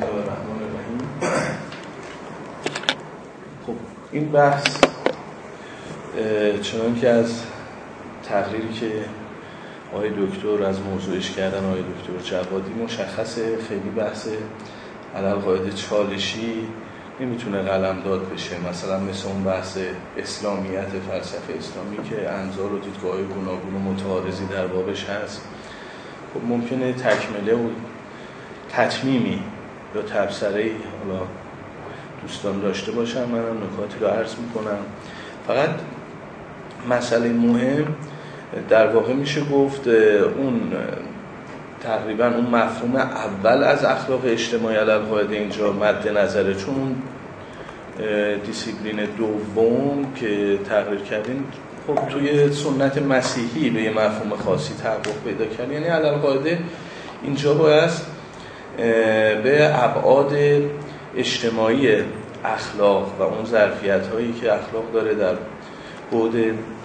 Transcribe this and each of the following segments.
الله الرحمن الرحیم. خب این بحث چنان که از تقریری که آقای دکتر از موضوعش کردن، آقای دکتر جوادی، مشخصه خیلی بحث علالقاعده چالشی نمیتونه قلمداد بشه. مثلا مثل اون بحث اسلامیت، فلسفه اسلامی که انظار و دیدگاه‌های گوناگون و متعارضی در بابش هست، خب ممکنه تکمله و تتمیمی یا تبصره‌ای حالا دوستان داشته باشم. منم نکاتی رو عرض میکنم. فقط مسئله مهم در واقع میشه گفت اون تقریبا اون مفهوم اول از اخلاق اجتماعی علالقاعده اینجا مد نظره، چون اون دیسیپلین دوم که تقریر کردین خب توی سنت مسیحی به یه مفهوم خاصی تحقق پیدا کرد. یعنی علالقاعده اینجا باید به ابعاد اجتماعی اخلاق و اون ظرفیت هایی که اخلاق داره در بعد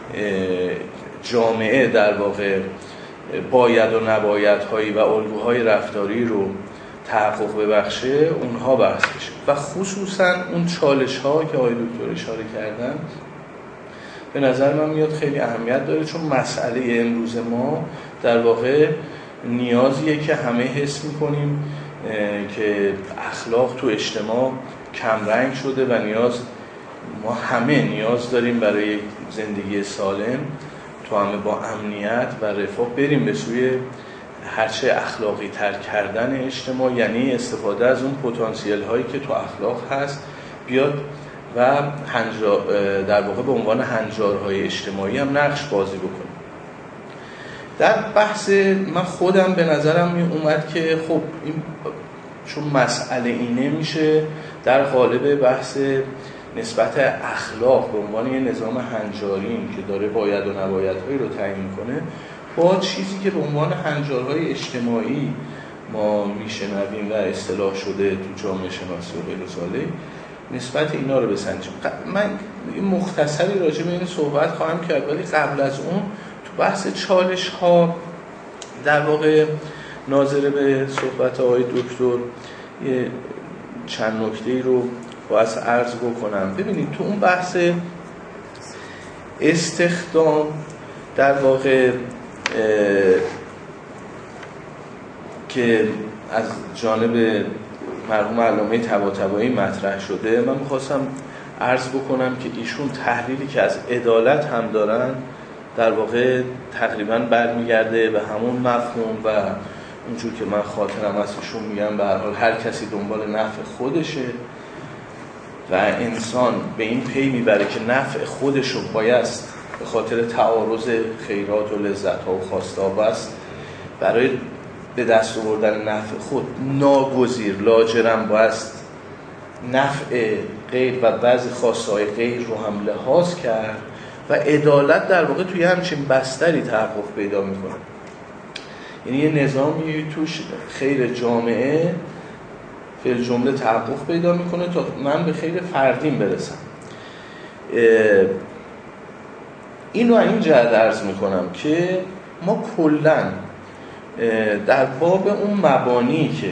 جامعه در واقع باید و نباید هایی و الگوهای رفتاری رو تحقق ببخشه، اونها بحث بشه و خصوصا اون چالش ها که آقای دکتر اشاره کردن به نظر من میاد خیلی اهمیت داره، چون مسئله امروز ما در واقع نیازیه که همه حس میکنیم که اخلاق تو اجتماع کمرنگ شده و ما همه نیاز داریم برای زندگی سالم تو همه با امنیت و رفاه بریم به سوی هرچه اخلاقی تر کردن اجتماع، یعنی استفاده از اون پتانسیل هایی که تو اخلاق هست بیاد و در واقع به عنوان هنجارهای اجتماعی هم نقش بازی بکنه. در بحث من خودم به نظرم می اومد که خب این چون مسئله اینه میشه در قالب بحث نسبت اخلاق به عنوان یه نظام هنجارین که داره باید و نبایدهایی رو تعیین میکنه با چیزی که به عنوان هنجارهای اجتماعی ما میشنویم و اصطلاح شده تو جامعه شناسی و غیر ذالک، نسبت اینا رو بسنجیم. من مختصری راجع به این صحبت خواهم کرد، ولی قبل از اون تو بحث چالش ها در واقع ناظر به صحبت آقای دکتر یه چند نکته‌ای رو باید عرض بکنم. ببینید تو اون بحث استخدام در واقع که از جانب مرحوم علامه طباطبایی مطرح شده، من می‌خواستم عرض بکنم که ایشون تحلیلی که از عدالت هم دارن در واقع تقریباً برمیگرده به همون مفهوم و اونجور که من خاطرم ازشون میگم به هر حال هر کسی دنبال نفع خودشه و انسان به این پی میبره که نفع خودش رو بایست به خاطر تعارض خیرات و لذت ها و خواسته ها بست برای به دست آوردن نفع خود ناگزیر لاجرم بایست نفع غیر و بعضی خواسته های غیر رو هم لحاظ کرد و عدالت در واقع توی همچین بستری تحقق پیدا میکنه. یعنی یه نظامی توش خیر جامعه فی الجمله تحقق پیدا میکنه تا من به خیر فردیم برسم. اینو این جهت عرض میکنم که ما کلن در باب اون مبانی که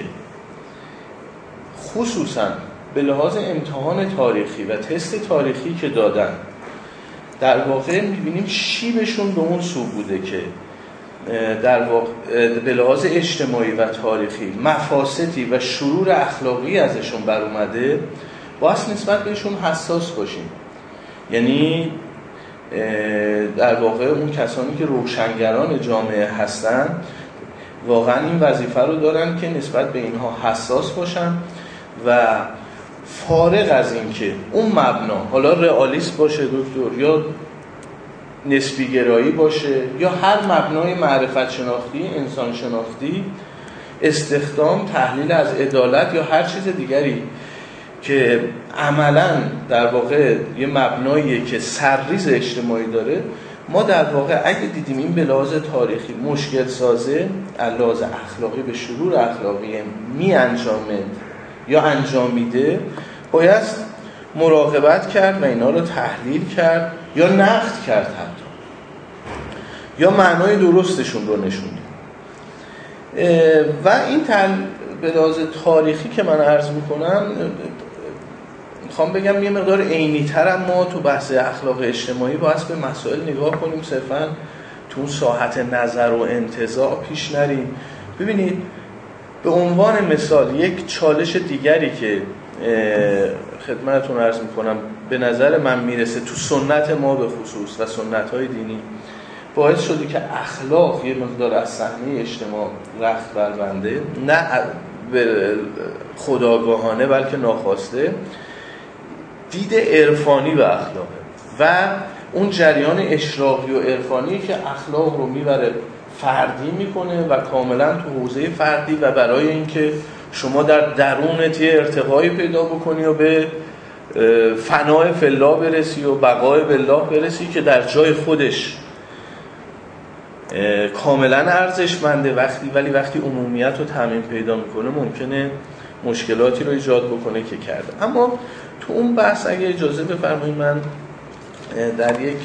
خصوصا به لحاظ امتحان تاریخی و تست تاریخی که دادن در واقع میبینیم شیبشون به اون سو بوده که در واقع به لحاظ اجتماعی و تاریخی مفاسدی و شرور اخلاقی ازشون بر اومده، باید نسبت بهشون حساس باشیم. یعنی در واقع اون کسانی که روشنگران جامعه هستن واقعا این وظیفه رو دارن که نسبت به اینها حساس باشن و فارغ از این که اون مبنا حالا رئالیست باشه دکتر یا نسبی گرایی باشه یا هر مبنای معرفت شناختی، انسان شناختی، استخدام، تحلیل از عدالت یا هر چیز دیگری که عملاً در واقع یه مبناییه که سرریز اجتماعی داره، ما در واقع اگه دیدیم این به لحاظ تاریخی مشکل سازه، لحاظ اخلاقی به شرور اخلاقی می انجامه یا انجام میده، باید مراقبت کرد و اینا رو تحلیل کرد یا نقد کرد حتی یا معنای درستشون رو نشون. و این به لحاظ تاریخی که من عرض میکنم میخوام بگم یه مقدار عینی‌تر هم ما تو بحث اخلاق اجتماعی باید به مسائل نگاه کنیم، صرفاً تو اون ساحت نظر و انتزاع پیش نریم. ببینید به عنوان مثال یک چالش دیگری که خدمتتون عرض میکنم به نظر من میرسه تو سنت ما به خصوص و سنت‌های دینی باعث شده که اخلاق یه مقدار از صحنه اجتماع رخت بربنده، نه خودآگاهانه بلکه ناخواسته، دید عرفانی به اخلاقه و اون جریان اشراقی و عرفانی که اخلاق رو میبره فردی میکنه و کاملا تو حوزه فردی و برای اینکه شما در درونت یه ارتقایی پیدا بکنی و به فنای فلا برسی و بقای بالله برسی که در جای خودش کاملا ارزشمنده، ولی وقتی عمومیت رو تعمیم پیدا میکنه ممکنه مشکلاتی رو ایجاد بکنه که کرده. اما تو اون بحث اگه اجازه بفرمایید من در یک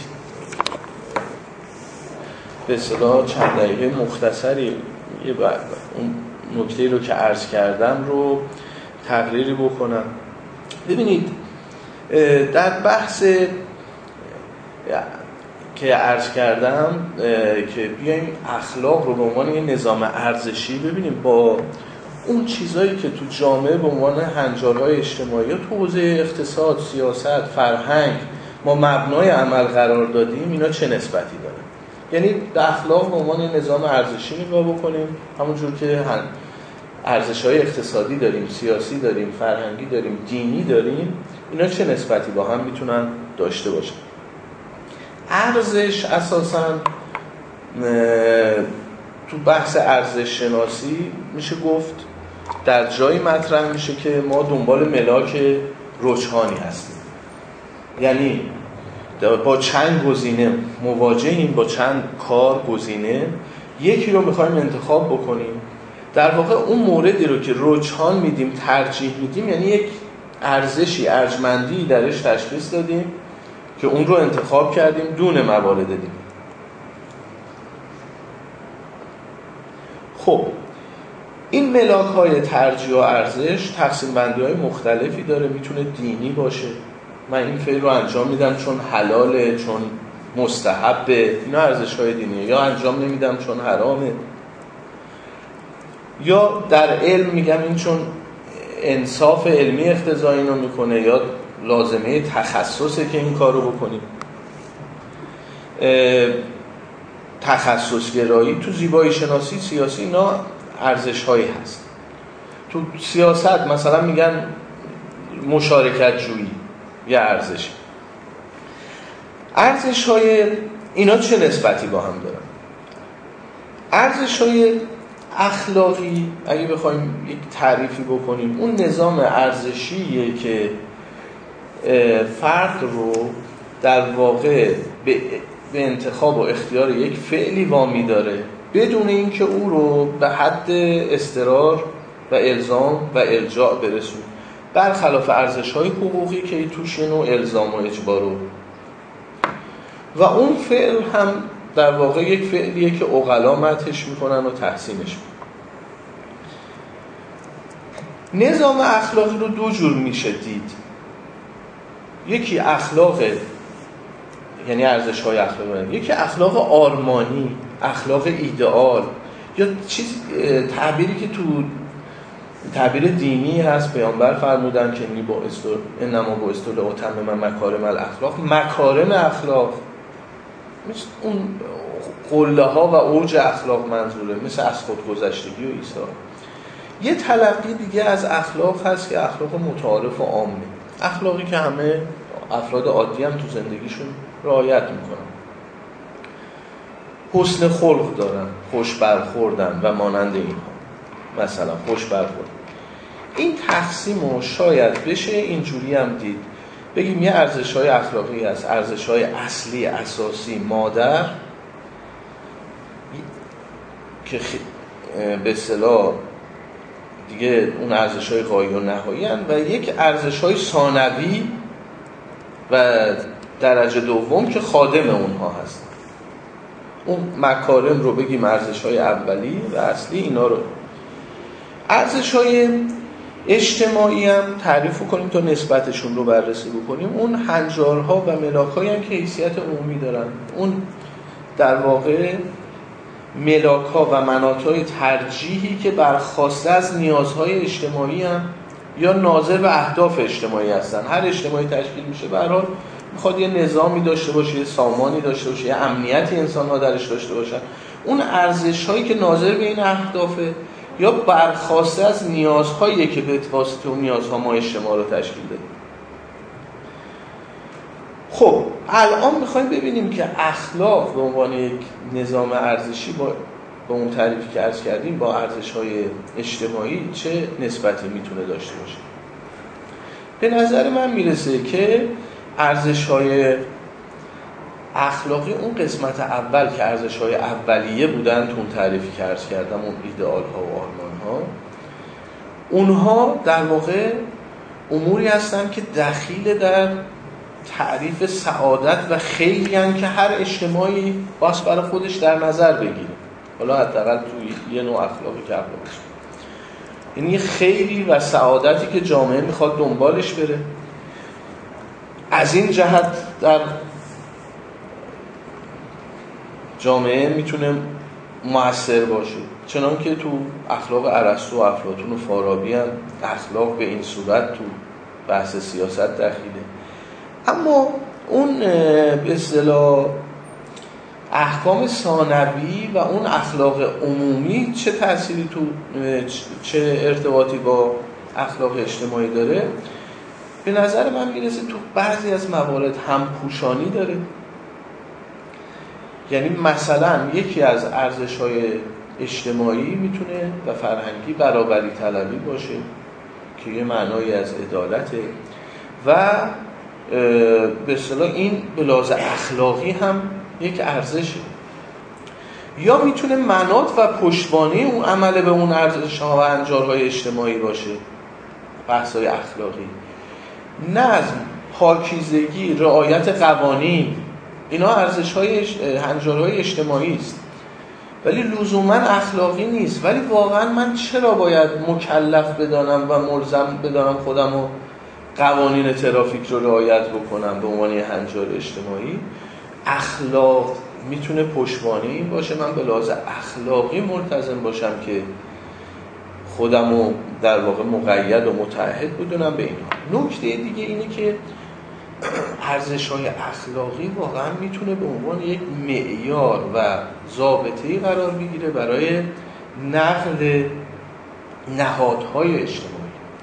به اصطلاح چند دقیقه مختصری اون نکته رو که عرض کردم رو تقریری بکنم. ببینید در بحث که عرض کردم که بیایم اخلاق رو به عنوان یه نظام ارزشی ببینیم با اون چیزایی که تو جامعه به عنوان هنجارهای اجتماعی یا تو حوزه اقتصاد، سیاست، فرهنگ ما مبنای عمل قرار دادیم، اینا چه نسبتی داره. یعنی اخلاق به عنوان نظام ارزشی نگاه بکنیم، همونجور که ارزش‌های اقتصادی داریم، سیاسی داریم، فرهنگی داریم، دینی داریم، اینا چه نسبتی با هم میتونن داشته باشن. ارزش اساساً تو بحث ارزش شناسی میشه گفت در جایی مطرح میشه که ما دنبال ملاک رجحانی هستیم، یعنی با چند گزینه مواجهیم، با چند کار گزینه، یکی رو میخوایم انتخاب بکنیم، در واقع اون موردی رو که رجحان میدیم، ترجیح میدیم، یعنی یک ارزشی، ارجمندی درش تشخیص دادیم که اون رو انتخاب کردیم دون موارد دیگه. خب این ملاک‌های ترجیح و ارزش تقسیم بندی‌های مختلفی داره، میتونه دینی باشه، من این فعل رو انجام میدم چون حلاله، چون مستحبه، اینا ارزش‌های دینیه، یا انجام نمیدم چون حرامه، یا در علم میگم این چون انصاف علمی اقتضا اینو میکنه، یا لازمه تخصصه که این کارو بکنیم. تخصص گرایی تو زیبایی شناسی سیاسی اینا ارزش‌هایی هست. تو سیاست مثلا میگن مشارکت جویی یه ارزش. ارزش‌های اینا چه نسبتی با هم دارن؟ ارزش‌های اخلاقی اگه بخوایم یک تعریفی بکنیم، اون نظام ارزشیه که فرد رو در واقع به انتخاب و اختیار یک فعلی وامی داره بدون اینکه او رو به حد اضطرار و الزام و الجاء برسونه، برخلاف ارزش‌های حقوقی که توش نوع الزام و اجبارو، و اون فعل هم در واقع یک فعلیه که عقلا مدحش میکنن و تحسینش میکنن. نظام اخلاقی رو دو جور میشه دید. یکی اخلاق، یعنی ارزش‌های اخلاقی، یکی اخلاق آرمانی، اخلاق ایدئال، یا چیز تعبیری که تو تعبیر دینی هست، پیامبر فرمودن که انما بعثت لأتمم مکارم الاخلاق. مکارم اخلاق مثل اون قله ها و اوج اخلاق منظوره، مثل از خودگذشتگی و ایثار. یه تلقی دیگه از اخلاق هست که اخلاق متعارف و عامه، اخلاقی که همه افراد عادی هم تو زندگیشون رعایت میکنن، حسن خلق دارن، خوش برخوردن و مانند اینها. مثلا خوش برخورد، این تقسیمو شاید بشه اینجوری هم دید، بگیم یه ارزش‌های اخلاقی هست، ارزش‌های اصلی اساسی مادر که به اصطلاح دیگه اون ارزش‌های غایی و نهایی هستند، و یک ارزش‌های ثانوی و درجه دوم که خادم اونها هست. اون مکارم رو بگیم ارزش‌های اولی و اصلی، اینا رو ارزش‌های اجتماعی هم تعریف کنیم تا نسبتشون رو بررسی بکنیم. اون هنجارها و ملاک‌هایی هم که حیثیت عمومی دارن، اون در واقع ملاک‌ها و مناطهای ترجیحی که برخواسته از نیازهای اجتماعی هم یا ناظر به اهداف اجتماعی هستن. هر اجتماعی تشکیل میشه به هر حال میخواد یه نظامی داشته باشه، یه سامانی داشته باشه، یه امنیتی انسان‌ها درش داشته باشن. اون ارزش‌هایی که ناظر به این اهدافه یا برخواسته از نیازهایی که به واسطه اون نیازها ما اجتماع رو تشکیل دادیم. خب الان میخوایم ببینیم که اخلاق به عنوان یک نظام ارزشی با اون تعریفی که عرض کردیم با ارزش‌های اجتماعی چه نسبتی میتونه داشته باشه. به نظر من میرسه که ارزش‌های اخلاقی اون قسمت اول که ارزش‌های اولیه بودن تو اون تعریفی که عرض کردم، اون ایدئال‌ها و آرمان‌ها، اونها در واقع اموری هستن که دخیل در تعریف سعادت و خیلی هستن که هر اجتماعی باید برای خودش در نظر بگیره، حالا حداقل توی یه نوع اخلاقی که اخلاقی باشه. یعنی خیلی و سعادتی که جامعه میخواد دنبالش بره. از این جهت در جامعه میتونه مؤثر باشه، چنان که تو اخلاق ارسطو و افلاطون و فارابی هم اخلاق به این صورت تو بحث سیاست دخیله. اما اون به اصطلاح احکام ثانوی و اون اخلاق عمومی چه تأثیری تو چه ارتباطی با اخلاق اجتماعی داره؟ به نظر من میرسه تو بعضی از موارد همپوشانی داره. یعنی مثلا یکی از ارزش‌های اجتماعی میتونه و فرهنگی برابری طلبی باشه که یه معنایی از عدالته و به اصطلاح این به لحاظ اخلاقی هم یک ارزشه. یا میتونه مناط و پشتوانه اون عمل به اون ارزش‌ها و انجارهای اجتماعی باشه، بحث‌های اخلاقی، نظم، پاکیزگی، رعایت قوانین، اینا ارزش‌های هنجارهای اجتماعی است ولی لزوماً اخلاقی نیست. ولی واقعاً من چرا باید مکلف بدانم و ملزم بدانم خودم و قوانین ترافیک رو رعایت بکنم به عنوان هنجار اجتماعی؟ اخلاق میتونه پشتوانه این باشه، من به لحاظ اخلاقی ملتزم باشم که خودم رو در واقع مقید و متعهد بدونم به اینها. نکته دیگه اینه که ارزش‌های اخلاقی واقعا میتونه به عنوان یک معیار و ضابطه‌ای قرار بگیره برای نقل نهادهای اجتماعی.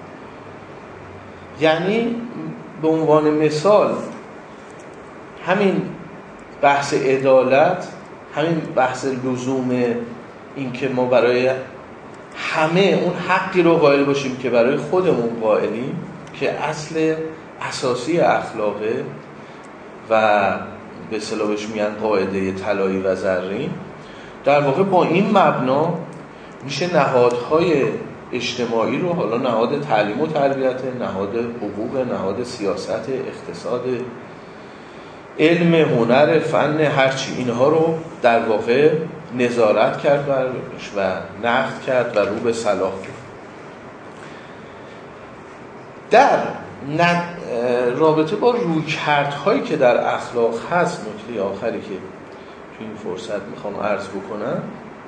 یعنی به عنوان مثال همین بحث عدالت، همین بحث لزوم این که ما برای همه اون حقی رو قائل باشیم که برای خودمون قائلیم که اصل اساسی اخلاقه و به اصطلاح بهش میگن قاعده طلایی و زرین، در واقع با این مبنا میشه نهادهای اجتماعی رو، حالا نهاد تعلیم و تربیت، نهاد حقوق، نهاد سیاست، اقتصاد، علم، هنر، فن، هرچی، اینها رو در واقع نظارت کرد و نقد کرد و رو به صلاح کرد. در رابطه با رویکردهایی که در اخلاق هست، نکته آخری که تو این فرصت میخوام عرض بکنم،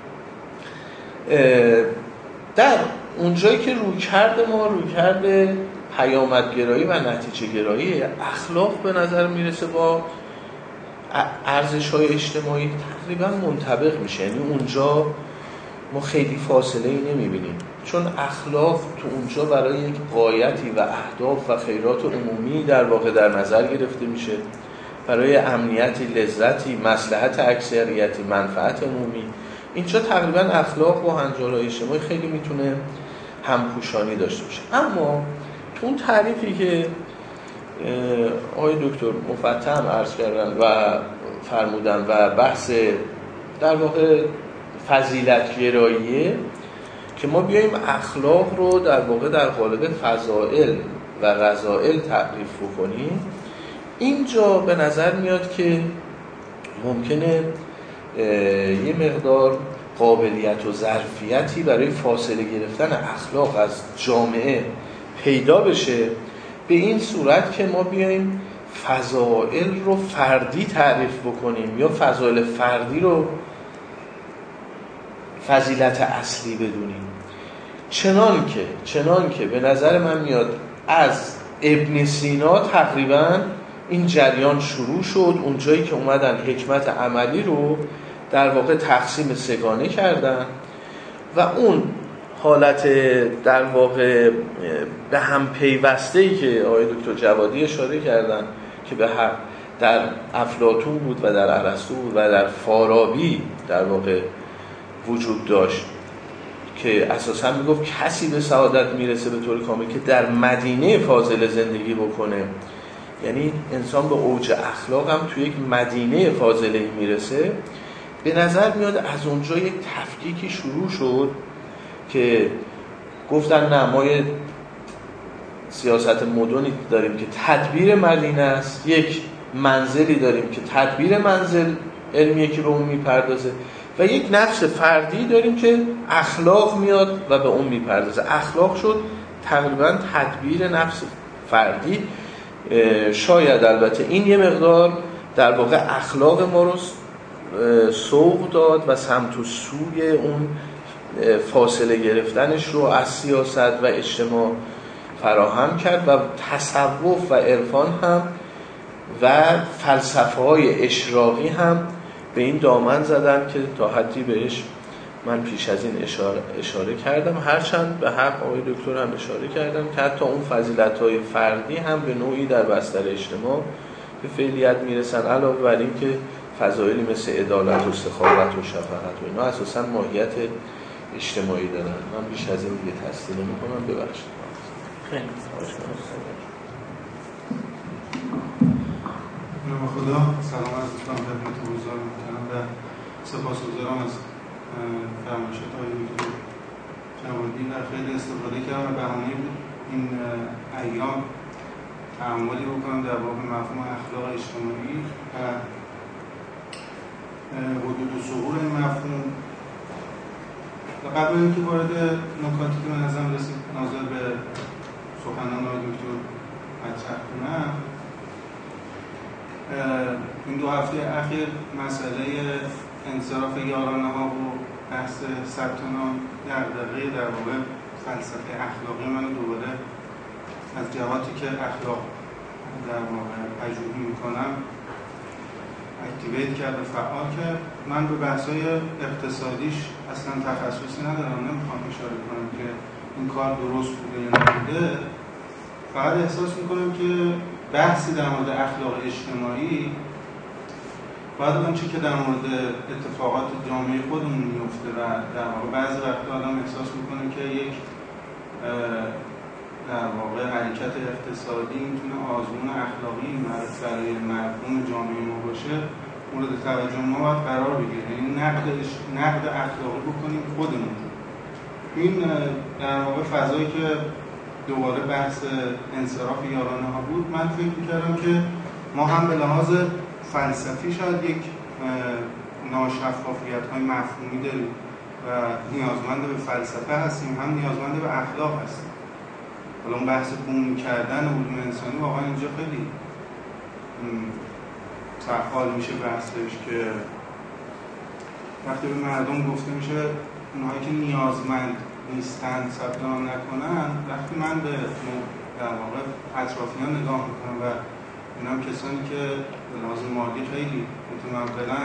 در اونجایی که رویکرد ما رویکرد پیامدگرایی و نتیجه گرایی، اخلاق به نظر میرسه با ارزش‌های اجتماعی تقریبا منطبق میشه. یعنی اونجا ما خیلی فاصله ای نمیبینیم، چون اخلاق تو اونجا برای یک غایتی و اهداف و خیرات عمومی در واقع در نظر گرفته میشه، برای امنیتی، لذتی، مصلحت اکثریتی، منفعت عمومی. اینجا تقریبا اخلاق با هنجارهای اجتماعی خیلی میتونه همپوشانی داشته باشه. اما تو اون تعریفی که آقای دکتر مفتح عرض کردن و فرمودن و بحث در واقع فضیلت گراییه که ما بیاییم اخلاق رو در واقع در قالب فضائل و رذائل تعریف بکنیم، اینجا به نظر میاد که ممکنه یه مقدار قابلیت و ظرفیتی برای فاصله گرفتن اخلاق از جامعه پیدا بشه، به این صورت که ما بیایم فضائل رو فردی تعریف بکنیم یا فضائل فردی رو فضیلت اصلی بدونیم. چنان که به نظر من میاد از ابن سینا تقریبا این جریان شروع شد، اون جایی که اومدن حکمت عملی رو در واقع تقسیم سگانه کردن و اون حالت در واقع به هم پیوسته‌ای که آقای دکتر جوادی اشاره کردن که به حق در افلاطون بود و در ارسطو بود و در فارابی در واقع وجود داشت، که اساسا میگفت کسی به سعادت میرسه به طور کامل که در مدینه فاضله زندگی بکنه، یعنی انسان به اوج اخلاق هم توی یک مدینه فاضله میرسه. به نظر میاد از اونجا یک تفکیکی شروع شد که گفتن نه، ما یه سیاست مدنی داریم که تدبیر مدینه است، یک منزلی داریم که تدبیر منزل علمیه که به اون میپردازه و یک نفس فردی داریم که اخلاق میاد و به اون میپردازه. اخلاق شد تقریبا تدبیر نفس فردی. شاید البته این یه مقدار در واقع اخلاق ما رو سوق داد و سمت و سوی اون فاصله گرفتنش رو از سیاست و اجتماع فراهم کرد و تصوف و عرفان هم و فلسفه‌های اشراقی هم به این دامن زدن که تا حدی بهش من پیش از این اشاره کردم، هرچند به حق آقای دکتر هم اشاره کردم که حتی اون فضیلت‌های فردی هم به نوعی در بستر اجتماع به فعلیت میرسن، علاوه بر این که فضایلی مثل عدالت و سخاوت و شفقت و اینا اساساً ماهیت اجتماعی دارن. من بیش از این دیگه تصدیل نمی‌کنم، ببخشید. خیلی خدا سلام از دوستان خدمت حضار می‌کنم و سپاسگزارم از فرمایشات آقای دکتر جوادی و خیلی استفاده کردم و بهانه‌ای بود این ایام تعاملی بکنم در باب مفهوم اخلاق اجتماعی و حدود و ظهور این مفهوم. و قبل اینکه وارد نکاتی که من ازم رسید ناظر به سخنان آقای دکتر مطرح کنم، این 2 هفته اخیر مسئله انصراف یارانه ها و بحث ثبت نام دغدغه در واقع فلسفه اخلاقی من دوباره از جهاتی که اخلاق در واقع پژوهی میکنم اکتیویت کرد و فعال کرد. من به بحث‌های اقتصادیش اصلا تخصصی ندارم، نمیخوام اشاره کنم که این کار درست بوده یا نبوده، فقط احساس میکنم که بحثی در مورد اخلاق اجتماعی باید آنچه که در مورد اتفاقات جامعه خودمون میفته و در واقع بعضی وقتا آدم احساس میکنه که یک در واقع حرکت اقتصادی میتونه آزمون اخلاقی برای مفهوم جامعه ما باشه، مورد توجه ما باید قرار بگیره. این نقد اخلاقی بکنیم خودمون. این در واقع فضایی که دوباره بحث انصراف یارانه ها بود، من فکر می‌کردم که ما هم به لحاظ فلسفی شاید یک ناشفافیت‌های مفهومی داریم و نیازمند به فلسفه هستیم، هم نیازمند به اخلاق هستیم. حالا اون بحث بوم کردن علوم انسانی واقعا اینجا خیلی فعال میشه بحثش، که وقتی به مردم گفته میشه اونهایی که نیازمند نیستن ثبت نام نکنن، وقتی من به در واقع اطرافیان نگاه میکنم و اینا هم کسانی که به لحاظ مالی خیلی متمولن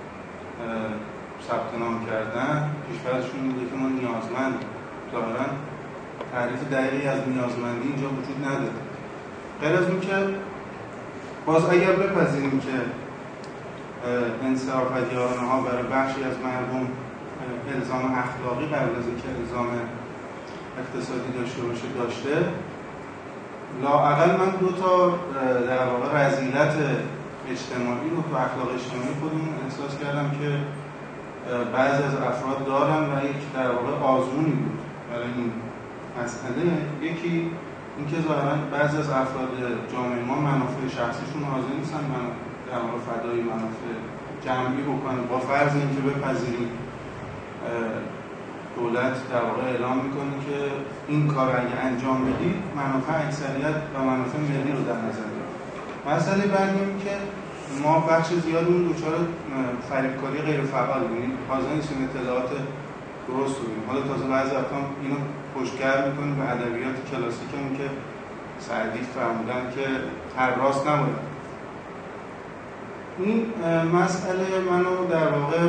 ثبت نام کردن، پیش‌فرضشون میگه که ما نیازمند ظاهراً تعریف دقیقی از نیازمندی اینجا وجود نداره. غیر از اون که باز اگر بپذیریم که انصراف یارانه ها برای بخشی از مردم الزام اخلاقی قبل از اینکه الزام اقتصادی داشته باشه داشته، لااقل من 2 تا در واقع رذیلت اجتماعی رو تو اخلاق اجتماعی خودمون احساس کردم که بعضی از افراد دارن و یک در واقع آزمونی بود برای این مسئله. یکی اینکه ظاهراً بعضی از افراد جامعه ما منافع شخصیشون حاضر نیستن در واقع فدای منافع جمعی بکنن، با فرض اینکه بپذیریم دولت در واقع اعلام میکنه که این کار اگه انجام بدید منافع اکثریت و منافع ملی رو در نظر بگیرید. مسئله بعدی اینه که ما بخش زیادمون دچار فریبکاری غیر فعال بودیم، حاضر نیستیم اطلاعات درست رو بگیم. حالا تازه بعضی وقتا اینو پشتگر میکنیم به ادبیات کلاسیکمون که سعدی فرمودن که هر راست نباید. این مسئله منو در واقع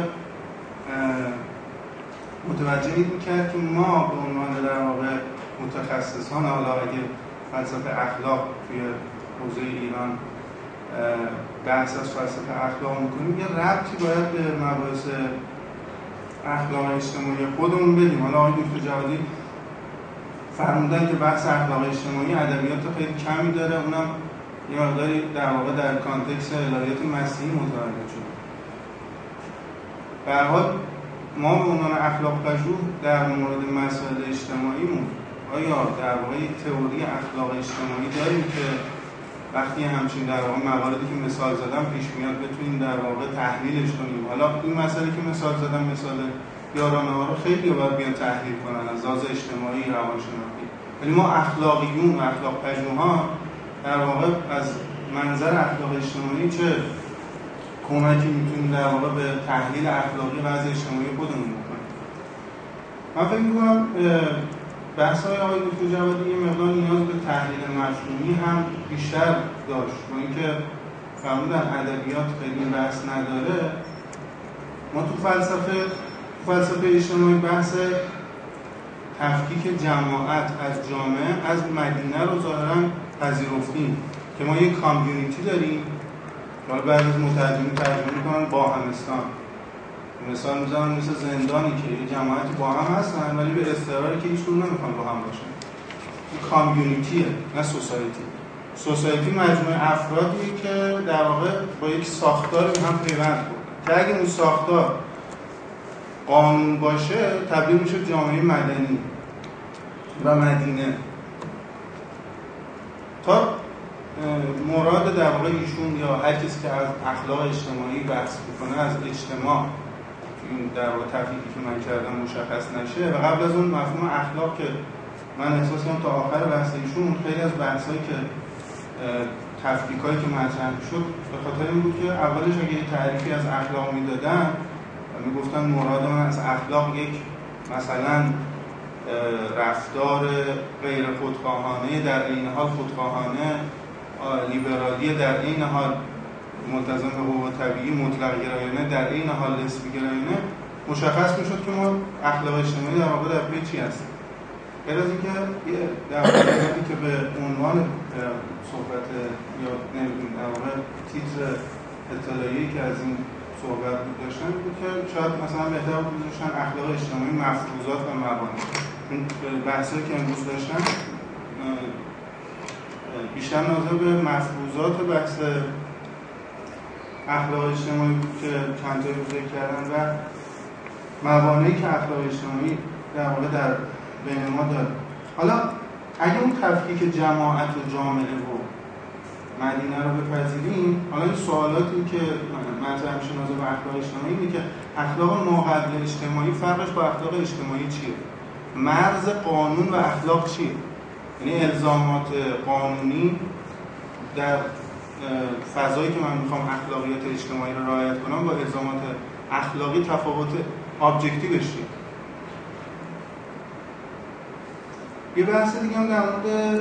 متوجه می‌کرد که ما به عنوان در واقع متخصصان، حالا اگه فلسفه اخلاق توی حوزه ایران بحث از فلسفه اخلاق می‌کنیم، یه ربطی باید به مباحث اخلاق اجتماعی خودمون بدیم. حالا آقای دکتر جوادی فرمودن که بحث اخلاق اجتماعی ادبیات خیلی کمی داره، اونم یه مقداری در واقع در کانتکست الهیات مسیحی متولد شده. به هر حال ما به عنوان اخلاق پژوه در مورد مسائل اجتماعیمون آیا در واقع تئوری اخلاق اجتماعی داریم که وقتی همچین در واقع مواردی که مثال زدم پیش میاد بتونیم در واقع تحلیلش کنیم؟ حالا این مسئله که مثال زدم، مثال یارانه ها رو خیلی باید بیان تحلیل کنن از لحاظ اجتماعی، روانشناختی، ولی ما اخلاقیون و اخلاق پژوها در واقع از منظر اخلاق اجتماعی چه کمکی میتونیم در واقع به تحلیل اخلاقی وضع اجتماعی خودمون بکنیم؟ من فکر می‌کنم بحث‌های آقای دکتر جوادی یه مقدار نیاز به تحلیل مفهومی هم بیشتر داشت، با اینکه فرمودن ادبیات خیلی بحث نداره. ما تو فلسفه اجتماعی بحث تفکیک جماعت از جامعه از مدینه رو ظاهراً پذیرفتیم که ما یک کامیونیتی داریم. حالا بعد از مترجمی ترجمه می‌کنن با همستان، مثال می‌زنن مثل زندانی که یه جماعتی با هم هستن ولی به اضطراری که هیچ کدوم نمی‌خوان با هم باشن. این کامیونیتیه، نه سوسایتی. سوسایتی مجموعه افرادیه که در واقع با یک ساختار هم پیوند بودن که اگه اون ساختار قانون باشه تبدیل میشه جامعه مدنی و مدینه. تا مراد در واقع ایشون یا هر کسی که از اخلاق اجتماعی بحث میکنه از اجتماع این در واقع تفکیکی که من کردم مشخص نشه و قبل از اون مفهوم اخلاق که من احساس کنم تا آخر بحث ایشون خیلی از بحثایی که تفکیکایی که مطرح شد به خاطر این بود که اولش اگه یه تعریفی از اخلاق میدادن و میگفتن مراد من از اخلاق یک مثلا رفتار غیر خودخواهانه در این حال خودخواهانه، لیبرالی در این حال ملتزم به حقوق طبیعی، مطلق گرایانه در این حال نسبی گرایانه، مشخص میشد که ما اخلاق اجتماعی در واقع در پی چی هستیم. غیر از اینکه در واقع که به عنوان صحبت یا نمیدونم در واقع تیتر اطلاعیه‌ای که از این صحبت داشتن بود که شاید مثلا بهتر بود بذاشتن اخلاق اجتماعی مفروضات و مبانی. این بحثایی که امروز داشتن بیشتر ناظر به مفروضات بحث اخلاق اجتماعی بود که چند تایی رو ذکر کردن و موانعی که اخلاق اجتماعی در واقع در بین ما داره. حالا اگه اون تفکیک جماعت و جامعه و مدینه رو بپذیریم، حالا این سوالاتی که مطرح میشه ناظر به اخلاق اجتماعی اینه که اخلاق ماقبل اجتماعی فرقش با اخلاق اجتماعی چیه؟ مرز قانون و اخلاق چیه؟ یعنی الزامات قانونی در فضایی که من میخوام اخلاقیات اجتماعی رو رعایت کنم با الزامات اخلاقی تفاوت ابجکتیوش چیه؟ یه بحث دیگه هم در مورد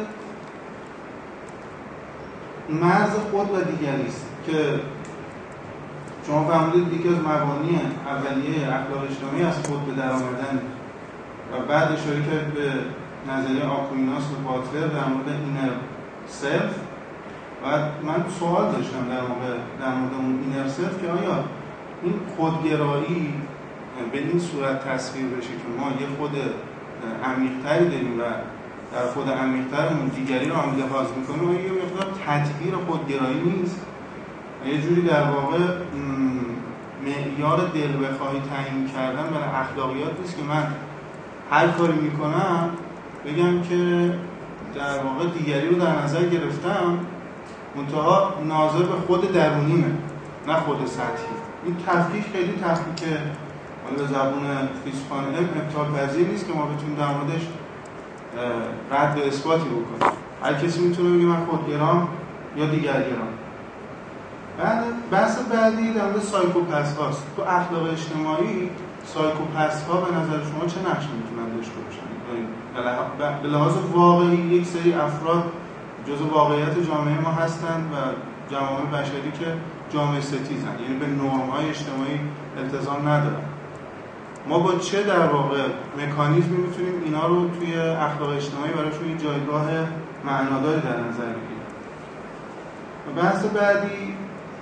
مرز خود و دیگری است که شما فهمیدید یکی از مبانی اولیه اخلاق اجتماعی از خود به در آمدن و بعد اشاره کرد به نظریه آکویناس و باتلر در مورد اینر سلف و من سوال داشتم در مورد اون اینر سلف که آیا این خودگرایی به این صورت تصویر بشه که ما یه خود عمیق‌تری داریم و در خود عمیق‌ترمون دیگری رو هم لحاظ می‌کنیم و یه مقدار تطهیر خودگرایی نیست؟ یه جوری در واقع معیار دل بخواهی تعیین کردن برای اخلاقیات نیست که من هر کاری میکنم بگم که در واقع دیگری رو در نظر گرفتم منتها ناظر به خود درونیمه نه خود سطحی. این تفکیک خیلی تفکیک حالا به زبون فیزیکان ابطال پذیر نیست که ما بتونیم در موردش رد و اثباتی بکنیم. هر کسی میتونه بگه من خودگرام یا دیگرگرام. بعد بحث بعدی در مورد سایکوپس هاست. تو اخلاق اجتماعی سایکوپس ها به نظر شما چه نقشی میتونن داشته باشن؟ به لحاظ واقعی یک سری افراد جزء واقعیت جامعه ما هستند و جوامع بشری که جامعه ستیزن، یعنی به نرم‌های اجتماعی التزام ندارن. ما با چه در واقع مکانیزمی میتونیم اینا رو توی اخلاق اجتماعی براشون یه جایگاه معناداری در نظر بگیریم؟ بحث بعدی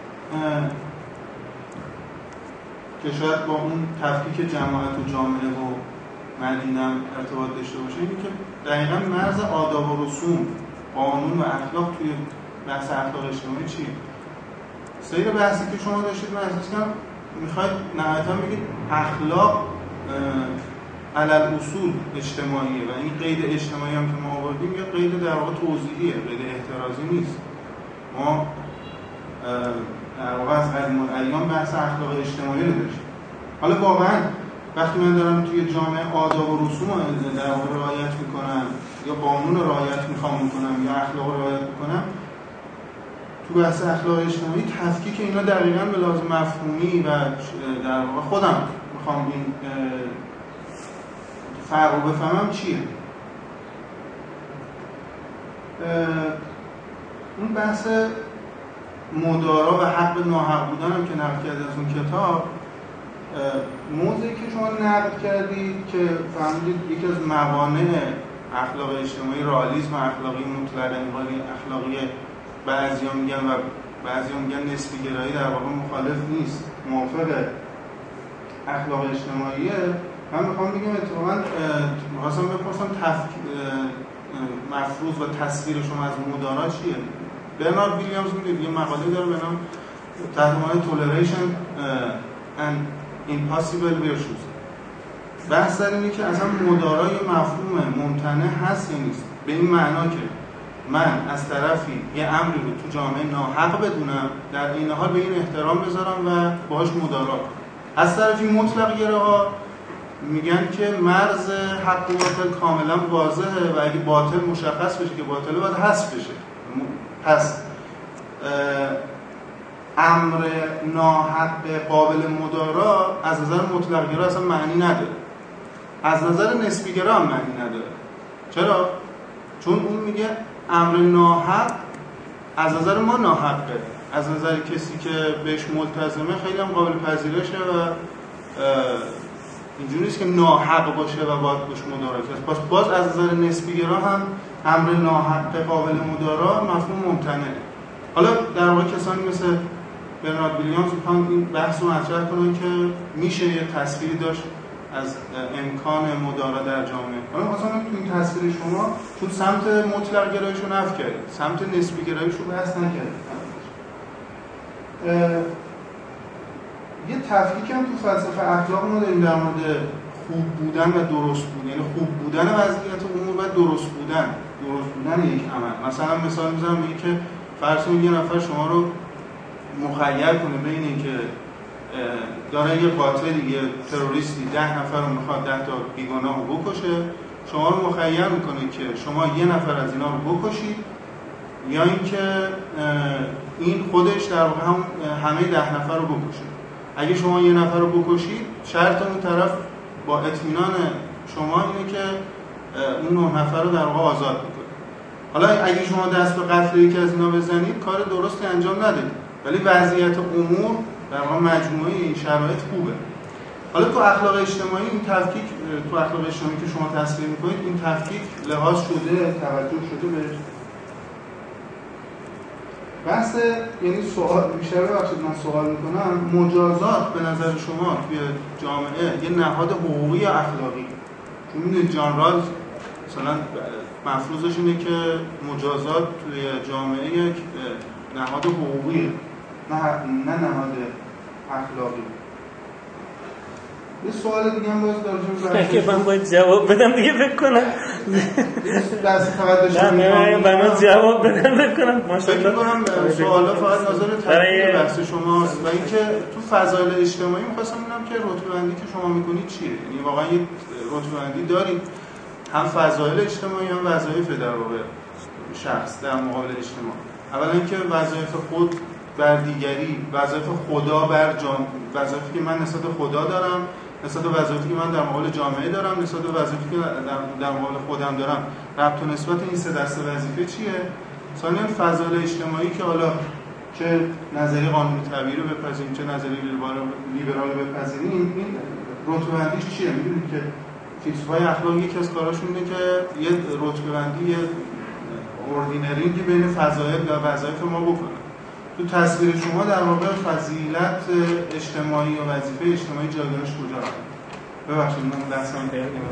که شاید با اون تفکیک جماعت و جامعه و مدینه ارتباط داشته باشه اینه که دقیقاً مرز آداب و رسوم، قانون و اخلاق توی بحث اخلاق اجتماعی چیه؟ سیر بحثی که شما داشتید من احساس کنم میخواید نهایتاً بگید اخلاق علل اصول اجتماعیه و این قید اجتماعی هم که ما آوردیم یا قید در واقع توضیحیه، قید احترازی نیست. ما در واقع از قدیم الایام بحث اخلاق اجتماعی رو داشتیم. حالا واقعاً وقتی من دارم توی جامعه آداب و رسوم رو در واقع رعایت میکنم یا قانون رو رعایت میکنم یا اخلاق رو رعایت میکنم، تو بحث اخلاق اجتماعی تفکیک اینا دقیقاً به لحاظ مفهومی و در واقع خودم میخوام این فرق رو بفهمم چیه. اون بحث مدارا و حق ناحق بودن هم که نقل کردید از اون کتاب، موضوعی که شما نقل کردید که فهمیدید یکی از موانع اخلاق اجتماعی رئالیسم اخلاقی مطلق، انقالی اخلاقی بعضیا میگن و بعضیا میگن نسبی گرایی در واقع مخالف نیست، موافق اخلاق اجتماعیه. من میخوام بگم اتفاقا میخواستم بپرسم مفروض و تصویر شما از مدارا چیه؟ برنارد ویلیامز میگه یه مقاله داره به نام تحت عنوان Toleration and Impossible Virtues. بحث در اینه که اصلا مدارا یه مفهوم ممتنع هست یا نیست، به این معنا که من از طرفی یه امری رو تو جامعه ناحق بدونم، در این حال به این احترام بذارم و باهاش مدارا کنم. از طرفی مطلق گراها میگن که مرز حق و باطل کاملا واضحه و اگه باطل مشخص بشه که باطله باید حذف بشه. پس امر ناحق قابل مدارا از نظر مطلق گرا اصلا معنی نداره، از نظر نسبی گرا هم معنی نداره. چرا؟ چون اون میگه امر ناحق از نظر ما ناحقه، از نظر کسی که بهش ملتزمه خیلی هم قابل پذیرشه و اینجوری نیست که ناحق باشه و باید باش مدارا کنه. پس باز از نظر نسبی گرا هم امر ناحق قابل مدارا مفهوم ممتنعه. حالا در واقع کسانی مثل برنارد ویلیامز میخوان این بحث رو مطرح کنن که میشه یه تصویری داشت از امکان مدارا در جامعه. حالا مثلا تو این تصویر شما چون سمت مطلق گراییشو نفی کردید، سمت نسبی گراییشو بحث نکردید. یه تفکیک هم تو فلسفه اخلاق ما داریم در مورد خوب بودن و درست بودن، یعنی خوب بودن وضعیت امور و درست بودن یک عمل. مثلا مثال میزنم میگه که فرض کنید یه نفر شما رو مخیر کنه بین اینکه داره یه قاتلی یه تروریستی 10 نفر رو میخواد 10 تا بیگناه رو بکشه، شما رو مخیر میکنه که شما یه نفر از اینا رو بکشید یا اینکه این خودش در واقع همه 10 نفر رو بکشه. اگه شما یه نفر رو بکشید شرط اون طرف با اطمینان شما اینه که اون 9 نفر رو در واقع آزاد میکنه. حالا اگه شما دست به قتل یکی از اینا بزنید کار درستی انجام ندید، ولی وضعیت امور در واقع مجموعه این شرایط خوبه. حالا تو اخلاق اجتماعی این تفکیک، تو اخلاق اجتماعی که شما تصویر میکنید این تفکیک لحاظ شده، توجه شده بهش. بحث یعنی سوال بیشتر ببخشید من سوال میکنم، مجازات به نظر شما توی جامعه یه نهاد حقوقی یا اخلاقی؟ چون میدونید جان رالز مثلا مفروضش اینه که مجازات توی جامعه یک نهاد حقوقیه، نه نهاد اخلاقی. یه سوال دیگه هم باز دارم که من باید جواب بدم دیگه فکر کنم بس فقط داشتم من جواب بدم فکر کنم فکر کنم سوالا فقط نظر تکمیل بحث شما و اینکه تو فضایل اجتماعی می‌خواستم ببینم که رتبه‌بندی که شما می‌کنید چیه، یعنی واقعا یه رتبه‌بندی دارید هم فضایل اجتماعی هم وظایف در واقع شخص در مقابل اجتماع. اولا اینکه وظایف خود بر دیگری، وظایف خدا بر وظایفی که من نسبت خدا دارم، نسبت به وظایفی که من در مقابل جامعه دارم، نسبت به وظایفی که در مقابل خودم دارم، ربط و نسبت این سه دسته وظیفه چیه؟ ثانیاً فضایل اجتماعی که حالا چه نظریه قانون طبیعی رو بپذیریم چه نظریه لیبرال رو بپذیریم، این رتبه‌بندیش چیه؟ می‌دونید که فیلسوفای اخلاقی یکی از کاراشون اینه که یه رتبه‌بندی اوردینرینگی بین فضایل و وظایف ما بکنن. تو تصویر شما در واقع فضیلت اجتماعی و وظیفه اجتماعی جایگاهش کجا هست؟ ببخشید من دستم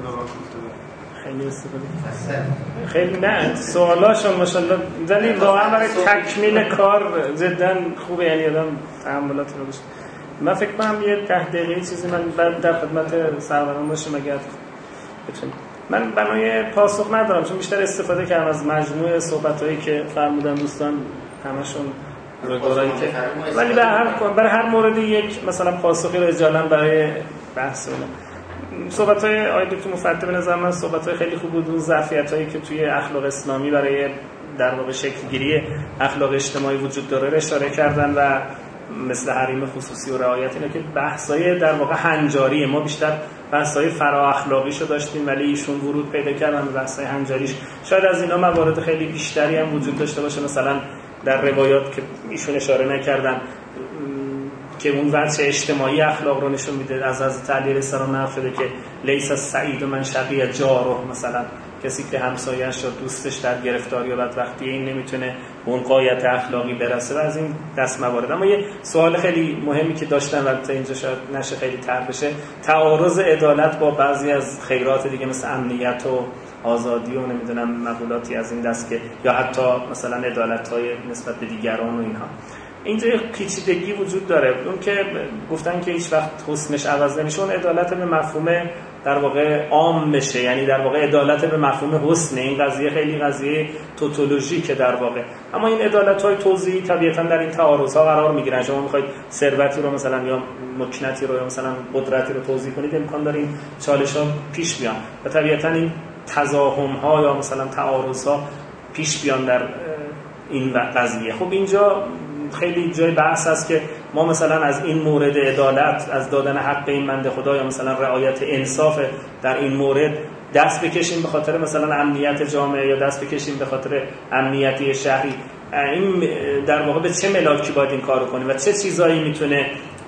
خیلی استفاده خیلی نه سوالاشون ماشاءالله ولی واقعا برای تکمیل کار جدا خوبه، یعنی آدم تحملاتی رو بشه. من فکر کنم یه 10 دقیقه چیزی من بعد در خدمت سروران باشم اگر بتونم. من بنای پاسخ ندارم چون بیشتر استفاده کردم از مجموعه صحبتایی که فرمودن دوستان، همشون روزگارایی که ولی برای هر موردی یک مثلا پاسخی رو اجالاً برای بحث اون صحبت‌های آقای دکتر مفدی به نظر من صحبت‌های خیلی خوب بود. اون ظرفیتایی که توی اخلاق اسلامی برای در واقع شکل‌گیری اخلاق اجتماعی وجود داره اشاره کردن و مثل حریم خصوصی و رعایت اینا که بحث‌های در واقع هنجاری، ما بیشتر بحث‌های فرا اخلاقیشو داشتیم ولی ایشون ورود پیدا کردن به بحث‌های هنجاریش. شاید از اینا موارد خیلی بیشتری هم وجود داشته باشه، مثلا در روایات که ایشون اشاره نکردن که اون وجه اجتماعی اخلاق رو نشون میده. از حضرت علی علیه السلام نقل شده که لیس السعید من شقی جاره، مثلا کسی که همسایه‌اش رو دوستش در گرفتاری و بدبختی این نمیتونه به اون غایت اخلاقی برسه و از این دست موارد. اما یه سوال خیلی مهمی که داشتن و تا اینجا شاید نشه خیلی طرح بشه، تعارض عدالت با بعضی از خیرات دیگه مثل امنیت و آزادی و نمیدونم مقولاتی از این دست که یا حتی مثلا عدالت‌های نسبت به دیگران و اینها. اینجا یک پیچیدگی وجود داره. اون که گفتن که هیچ وقت حسنش عوض نمیشه، اون عدالت به مفهوم در واقع عام میشه، یعنی در واقع عدالت به مفهوم حسن. این قضیه خیلی قضیه توتولوژیکه در واقع. اما این عدالت‌های توزیعی طبیعتاً در این تعارض‌ها قرار میگیرن. شما میخواید ثروتی رو مثلا یا مکنتی رو یا مثلا قدرتی رو توزیع کنید، امکان داره این چالش‌ها پیش بیان و طبیعتاً این تضاهم‌ها یا مثلا تعارض‌ها پیش بیان در این قضیه. خب اینجا خیلی جای بحث هست که ما مثلا از این مورد عدالت، از دادن حق این بنده خدا یا مثلا رعایت انصاف در این مورد دست بکشیم به خاطر مثلا امنیت جامعه یا دست بکشیم به خاطر امنیتی شهری. این در واقع به چه ملاکی باید این کارو کنیم و چه چیزایی میتونه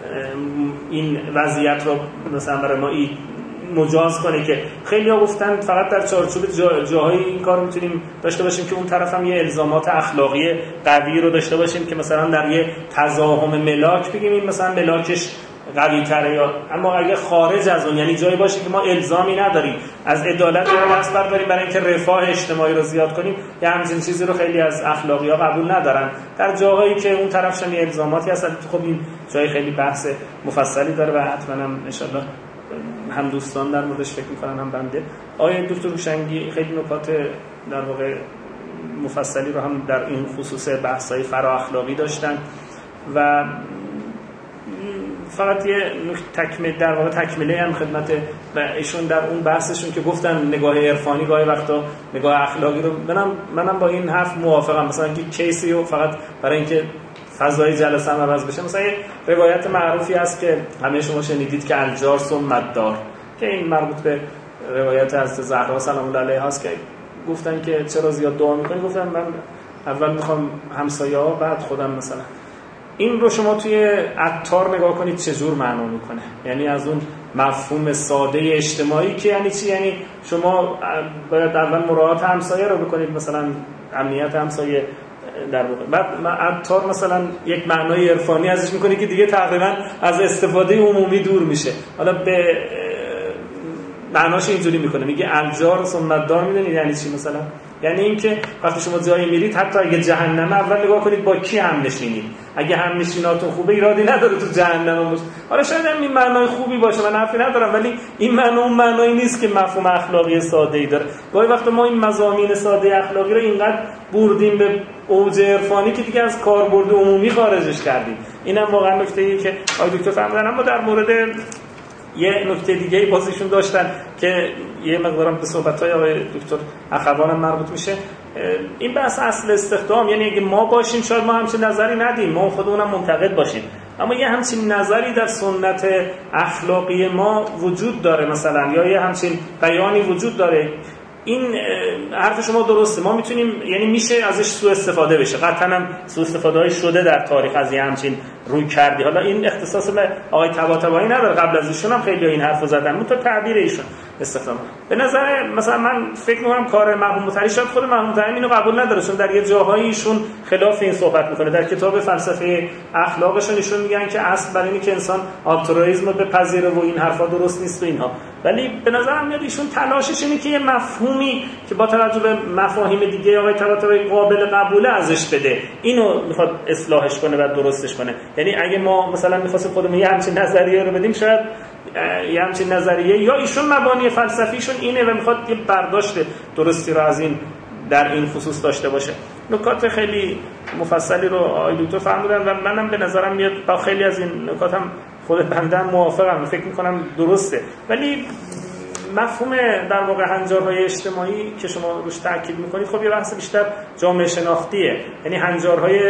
این وضعیت رو مثلا برای ما مجاز کنه که خیلی ها گفتن فقط در چارچوب جاهای این کار میتونیم داشته باشیم که اون طرف هم یه الزامات اخلاقی قوی رو داشته باشیم که مثلا در یه تضاهم ملاک بگیم این مثلا ملاکش قوی تره، یا اما اگه خارج از اون یعنی جایی باشه که ما الزامی نداریم از عدالت رو دست برداریم برای اینکه رفاه اجتماعی رو زیاد کنیم، یا همچین چیزی رو خیلی از اخلاقی ها قبول ندارن. در جاهایی که اون طرفش هم الزاماتی هست، خب این جای خیلی بحث مفصلی داره و حتما هم ان شاءالله هم دوستان در موردش فکر می‌کنن هم بنده. آقای دکتر هوشنگی خیلی نکات در واقع مفصلی رو هم در این خصوص بحث‌های فرا اخلاقی داشتن و فقط یه تکمیل در واقع تکمیله هم خدمت و ایشون در اون بحثشون که گفتن نگاه عرفانی گاهی وقتا نگاه اخلاقی رو منم با این حرف موافقم. مثلا یه کیسی رو فقط برای اینکه فضای جلسه هم عوض بشه، مثلا یه روایت معروفی هست که همه شما شنیدید که الجار ثم الدار، که این مربوط به روایت از زهرا سلام الله علیها است که گفتن که چرا زیاد دعا می‌کنی؟ گفتن من اول می‌خوام همسایه‌ها بعد خودم. مثلا این رو شما توی عطار نگاه کنید چجور معنا میکنه، یعنی از اون مفهوم ساده اجتماعی که یعنی چی، یعنی شما باید اول مراعات همسایه رو بکنید، مثلا امنیت همسایه در واقع. بعد عطار مثلا یک معنای عرفانی ازش میکنه که دیگه تقریبا از استفاده عمومی دور میشه. حالا به معناش اینجوری میکنه، میگه الجار ثم الدار. میدونید یعنی چی؟ مثلا یعنی اینکه وقتی شما جایی میرید حتی اگه جهنم اول نگاه کنید با کی هم نشینید. اگه هم نشیناتون خوبه ایرادی نداره تو جهنم باشه. حالا شاید هم این معنای خوبی باشه، من حرفی ندارم، ولی این معنا اون معنایی نیست که مفهوم اخلاقی ساده‌ای داره. گاهی وقتا ما این مضامین ساده اخلاقی رو اینقدر بردیم به اوج عرفانی که دیگه از کاربرد عمومی خارجش کردیم. اینم واقعا نکته‌ایه که آقای دکتر فهمیدن. اما در مورد یه نکته دیگه بازیشون داشتن که یه مقدارم به صحبت‌های آقای دکتر اخوان هم مربوط میشه، این بحث اصل استخدام. یعنی اگه ما باشیم شاید ما همچین نظری ندیم، ما خودمونم منتقد باشیم، اما یه همچین نظری در سنت اخلاقی ما وجود داره مثلا، یا یه همچین بیانی وجود داره. این حرف شما درسته، ما میتونیم، یعنی میشه ازش سوء استفاده بشه، قطعا هم سوء استفاده های شده در تاریخ از یه همچین روی کردی. حالا این اختصاص به آقای طباطبایی نداره، قبل از ایشون هم خیلی این حرفو زدن، اون تا تعبیر ایشون استخدام. به نظر مثلا من فکر می‌کنم کار مرحوم مطهری، شاید خود مرحوم مطهری اینو قبول نداره، چون در یه جاهایی ایشون خلاف این صحبت میکنه. در کتاب فلسفه اخلاقشون ایشون میگن که اصل برای اینه که انسان آلتروئیسم رو بپذیره و این حرفا درست نیست و اینها، ولی به نظرم میاد ایشون تلاشش اینه که یه مفهومی که با توجه به مفاهیم دیگه آقای طباطبایی قابل قبوله ازش بده، اینو میخواد اصلاحش کنه و درستش کنه. یعنی اگه ما مثلا می‌خواستیم خودمون یه همچین نظریه رو بدیم، شاید یه همچین نظریه یا ایشون مبانی فلسفیشون اینه و میخواد یه برداشت درستی رو از این در این خصوص داشته باشه. نکات خیلی مفصلی رو آقای دکتر فرمودن و منم به نظرم میاد با خیلی از این نکات هم خود بنده موافقم، فکر میکنم درسته. ولی مفهوم در واقع هنجارهای اجتماعی که شما روش تاکید میکنید، خب یه بحث بیشتر جامعه شناختیه. یعنی هنجارهای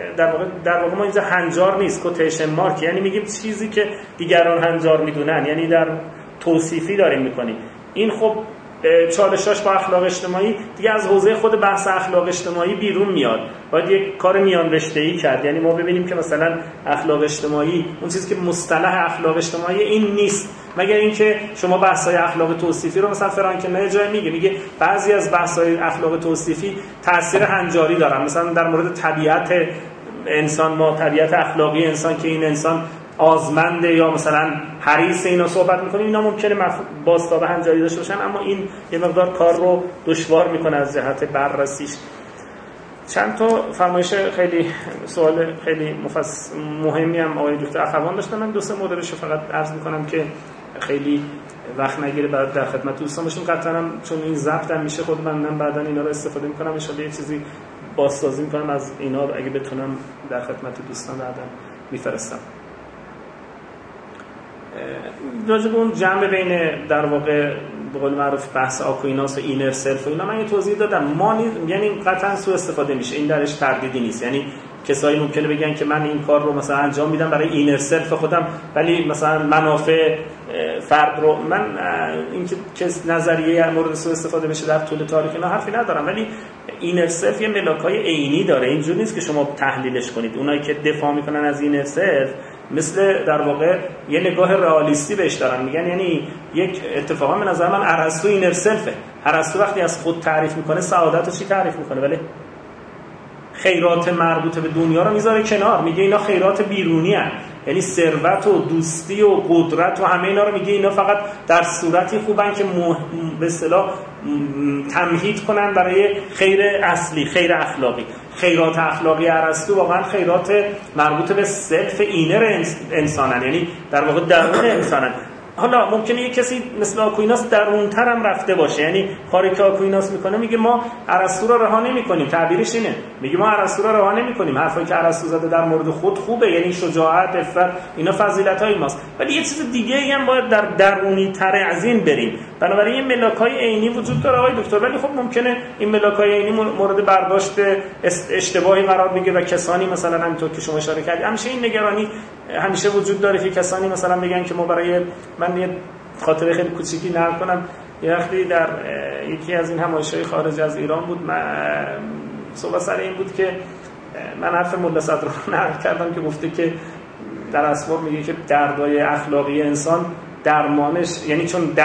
در واقع ما اینجا هنجار نیست، کوتیشن مارک، یعنی میگیم چیزی که دیگران هنجار میدونن، یعنی در توصیفی داریم میکنیم. این خب چالشاش با اخلاق اجتماعی دیگه از حوزه خود بحث اخلاق اجتماعی بیرون میاد. باید یک کار میان رشته‌ای کرد. یعنی ما ببینیم که مثلا اخلاق اجتماعی، اون چیزی که مصطلح اخلاق اجتماعی این نیست، مگر اینکه شما بحث‌های اخلاق توصیفی رو مثلا فرانکن جای میگه بعضی از بحث‌های اخلاق توصیفی تاثیر هنجاری دارن. مثلا در مورد طبیعت انسان، ما طبیعت اخلاقی انسان که این انسان آزمنده یا مثلا حریص، اینا صحبت میکنیم، اینا ممکنه بازتاب هنجاری داشته باشن، اما این یه مقدار کار رو دشوار میکنه از جهت بررسیش. چند تا فرمایش خیلی سوال خیلی مهمی هم آقای دکتر اخوان داشتن، من 2-3 موردش رو فقط عرض میکنم که خیلی وقت نگیره بعد در خدمت دوستان باشیم. قطعا هم چون این ضبط هم میشه، خود من بعداً اینا رو استفاده میکنم، ان شاءالله یه چیزی بازسازی میکنم از اینا، اگه بتونم در خدمت دوستان بعداً میفرستم. راجع به اون جمع بین در واقع به قول معروف بحث آکویناس و اینر سلف و اینا من یه توضیح دادم. یعنی قطعا سوء استفاده میشه، این درش تردیدی نیست. یعنی کسایی ممکنه بگن که من این کار رو مثلا انجام میدم برای اینر سلف خودم، ولی مثلا منافع فرد رو من این که نظریه مورد سوء استفاده بشه در طول تاریخ اینا حرفی ندارم، ولی اینر سلف یه ملاکای عینی داره. اینجوری نیست که شما تحلیلش کنید. اونایی که دفاع میکنن از اینر سلف مثل در واقع یه نگاه رئالیستی بهش دارن، میگن یعنی یک اتفاقا به نظر من ارسطو اینر سلفه. ارسطو وقتی از خود تعریف میکنه سعادت رو چی تعریف میکنه؟ ولی خیرات مربوط به دنیا رو میذاره کنار، میگه اینا خیرات بیرونی هستند، یعنی ثروت و دوستی و قدرت و همه اینا رو میگه اینا فقط در صورتی خوبن که به اصطلاح تمهید کنن برای خیر اصلی، خیر اخلاقی. خیرات اخلاقی ارسطو واقعا خیرات مربوط به سلف اینر انسانن، یعنی در واقع درون انسانن. حالا ممکنه یک کسی مثل آکویناس درونتر هم رفته باشه، یعنی کاری که آکویناس میکنه میگه ما ارسطو رو رها نمی‌کنیم، تعبیرش اینه، میگه ما ارسطو رو رها نمی‌کنیم، حرفایی که ارسطو زده در مورد خود خوبه، یعنی شجاعت، عفت، اینا فضیلت‌های ماست، ولی یه چیز دیگه‌ای هم باید در درونی تر از این بریم. بنابراین این ملاک‌های عینی وجود داره آقای دکتر، ولی خب ممکنه این ملاک‌های عینی مورد برداشت اشتباهی قرار بگیره و کسانی مثلا همونطور که شما اشاره کردید همیشه این نگرانی همیشه وجود داره که کسانی مثلا بگن که ما برای، من یه خاطره خیلی کوچیکی نقل کنم، یه وقتی در یکی از این همایش‌های خارج از ایران بود، صحبت سر این بود که من حرف ملا صدر رو نقل کردم که گفته که در اسباب میگه که دردای اخلاقی انسان درمانش، یعنی چون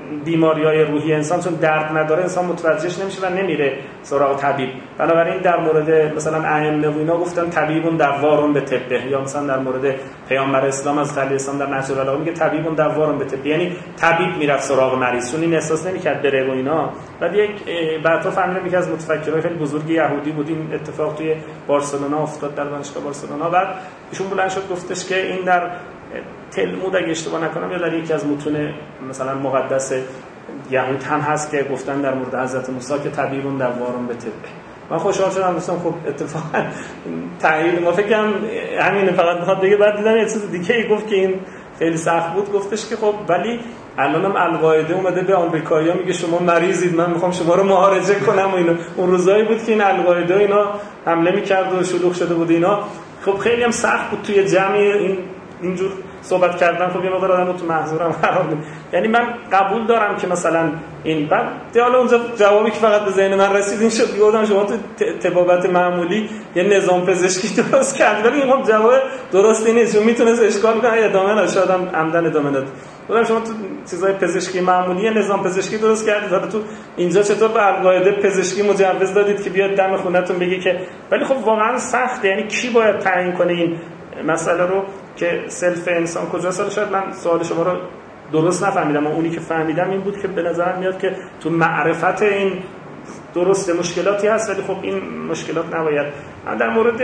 بیماری‌های روحی انسان، چون درد نداره انسان متوجهش نمیشه و نمیره سراغ طبیب. بنابراین در مورد مثلا ائمه و اینا گفتن طبیبون دوارون به طبه، یا مثلا در مورد پیامبر اسلام از علی اسلام در نهج البلاغه میگه طبیبون دوارون به طبه، یعنی طبیب میرفت سراغ مریض، چون این احساس نمیکرد بره و اینا. بعد یک بعدا فهمیدم یکی از متفکرای خیلی بزرگ یهودی بود، این اتفاق توی بارسلونا افتاد، در دانشگاه بارسلونا. بعد ایشون بلند شد گفتش که این در تلمود اگه اشتباه نکنم یا در یکی از متون مثلا مقدس یهود هم هست که گفتن در مورد حضرت موسی که طبیبون دوارون به طبه. من خوشحال شدم، گفتم خب اتفاقا تغییر ما فکرم همین فقط میخواد بگه. بعد دیدم یه چیز دیگه ای گفت که این خیلی سخت بود، گفتش که خب ولی الانم القاعده اومده به آمریکایی‌ها میگه شما مریضید، من میخوام شما رو معالجه کنم و اینا. اون روزایی بود که این القاعده اینا حمله میکرد و شلوغ شده بود اینا. خب خیلی هم سخت بود توی جمع اینجور صحبت کردن. خب یه مقدار آدمو تو محظورم قرار میده. یعنی من قبول دارم که مثلا این بعد حالا اونجا جوابی که فقط به ذهن من رسید این شد، گفتم شما تو طبابت معمولی یه نظام پزشکی درست کرد، ولی این خب جواب درستی نیست، چون میتونه اشکال کنه ادامه نشه، آدم عمدن ادامه نده. گفتم شما تو چیزای پزشکی معمولی یه نظام پزشکی درست کردید، حالا تو اینجا چطور به القاعده پزشکی مجوز دادید که بیاد دم خونه‌تون بگه که. ولی خب واقعا سخته، یعنی کی باید تعیین کنه این مسئله رو که سلف انسان کجاست؟ شاید من سوال شما رو درست نفهمیدم، اونی که فهمیدم این بود که به نظر میاد که تو معرفت این درست مشکلاتی هست، ولی خب این مشکلات نباید. در مورد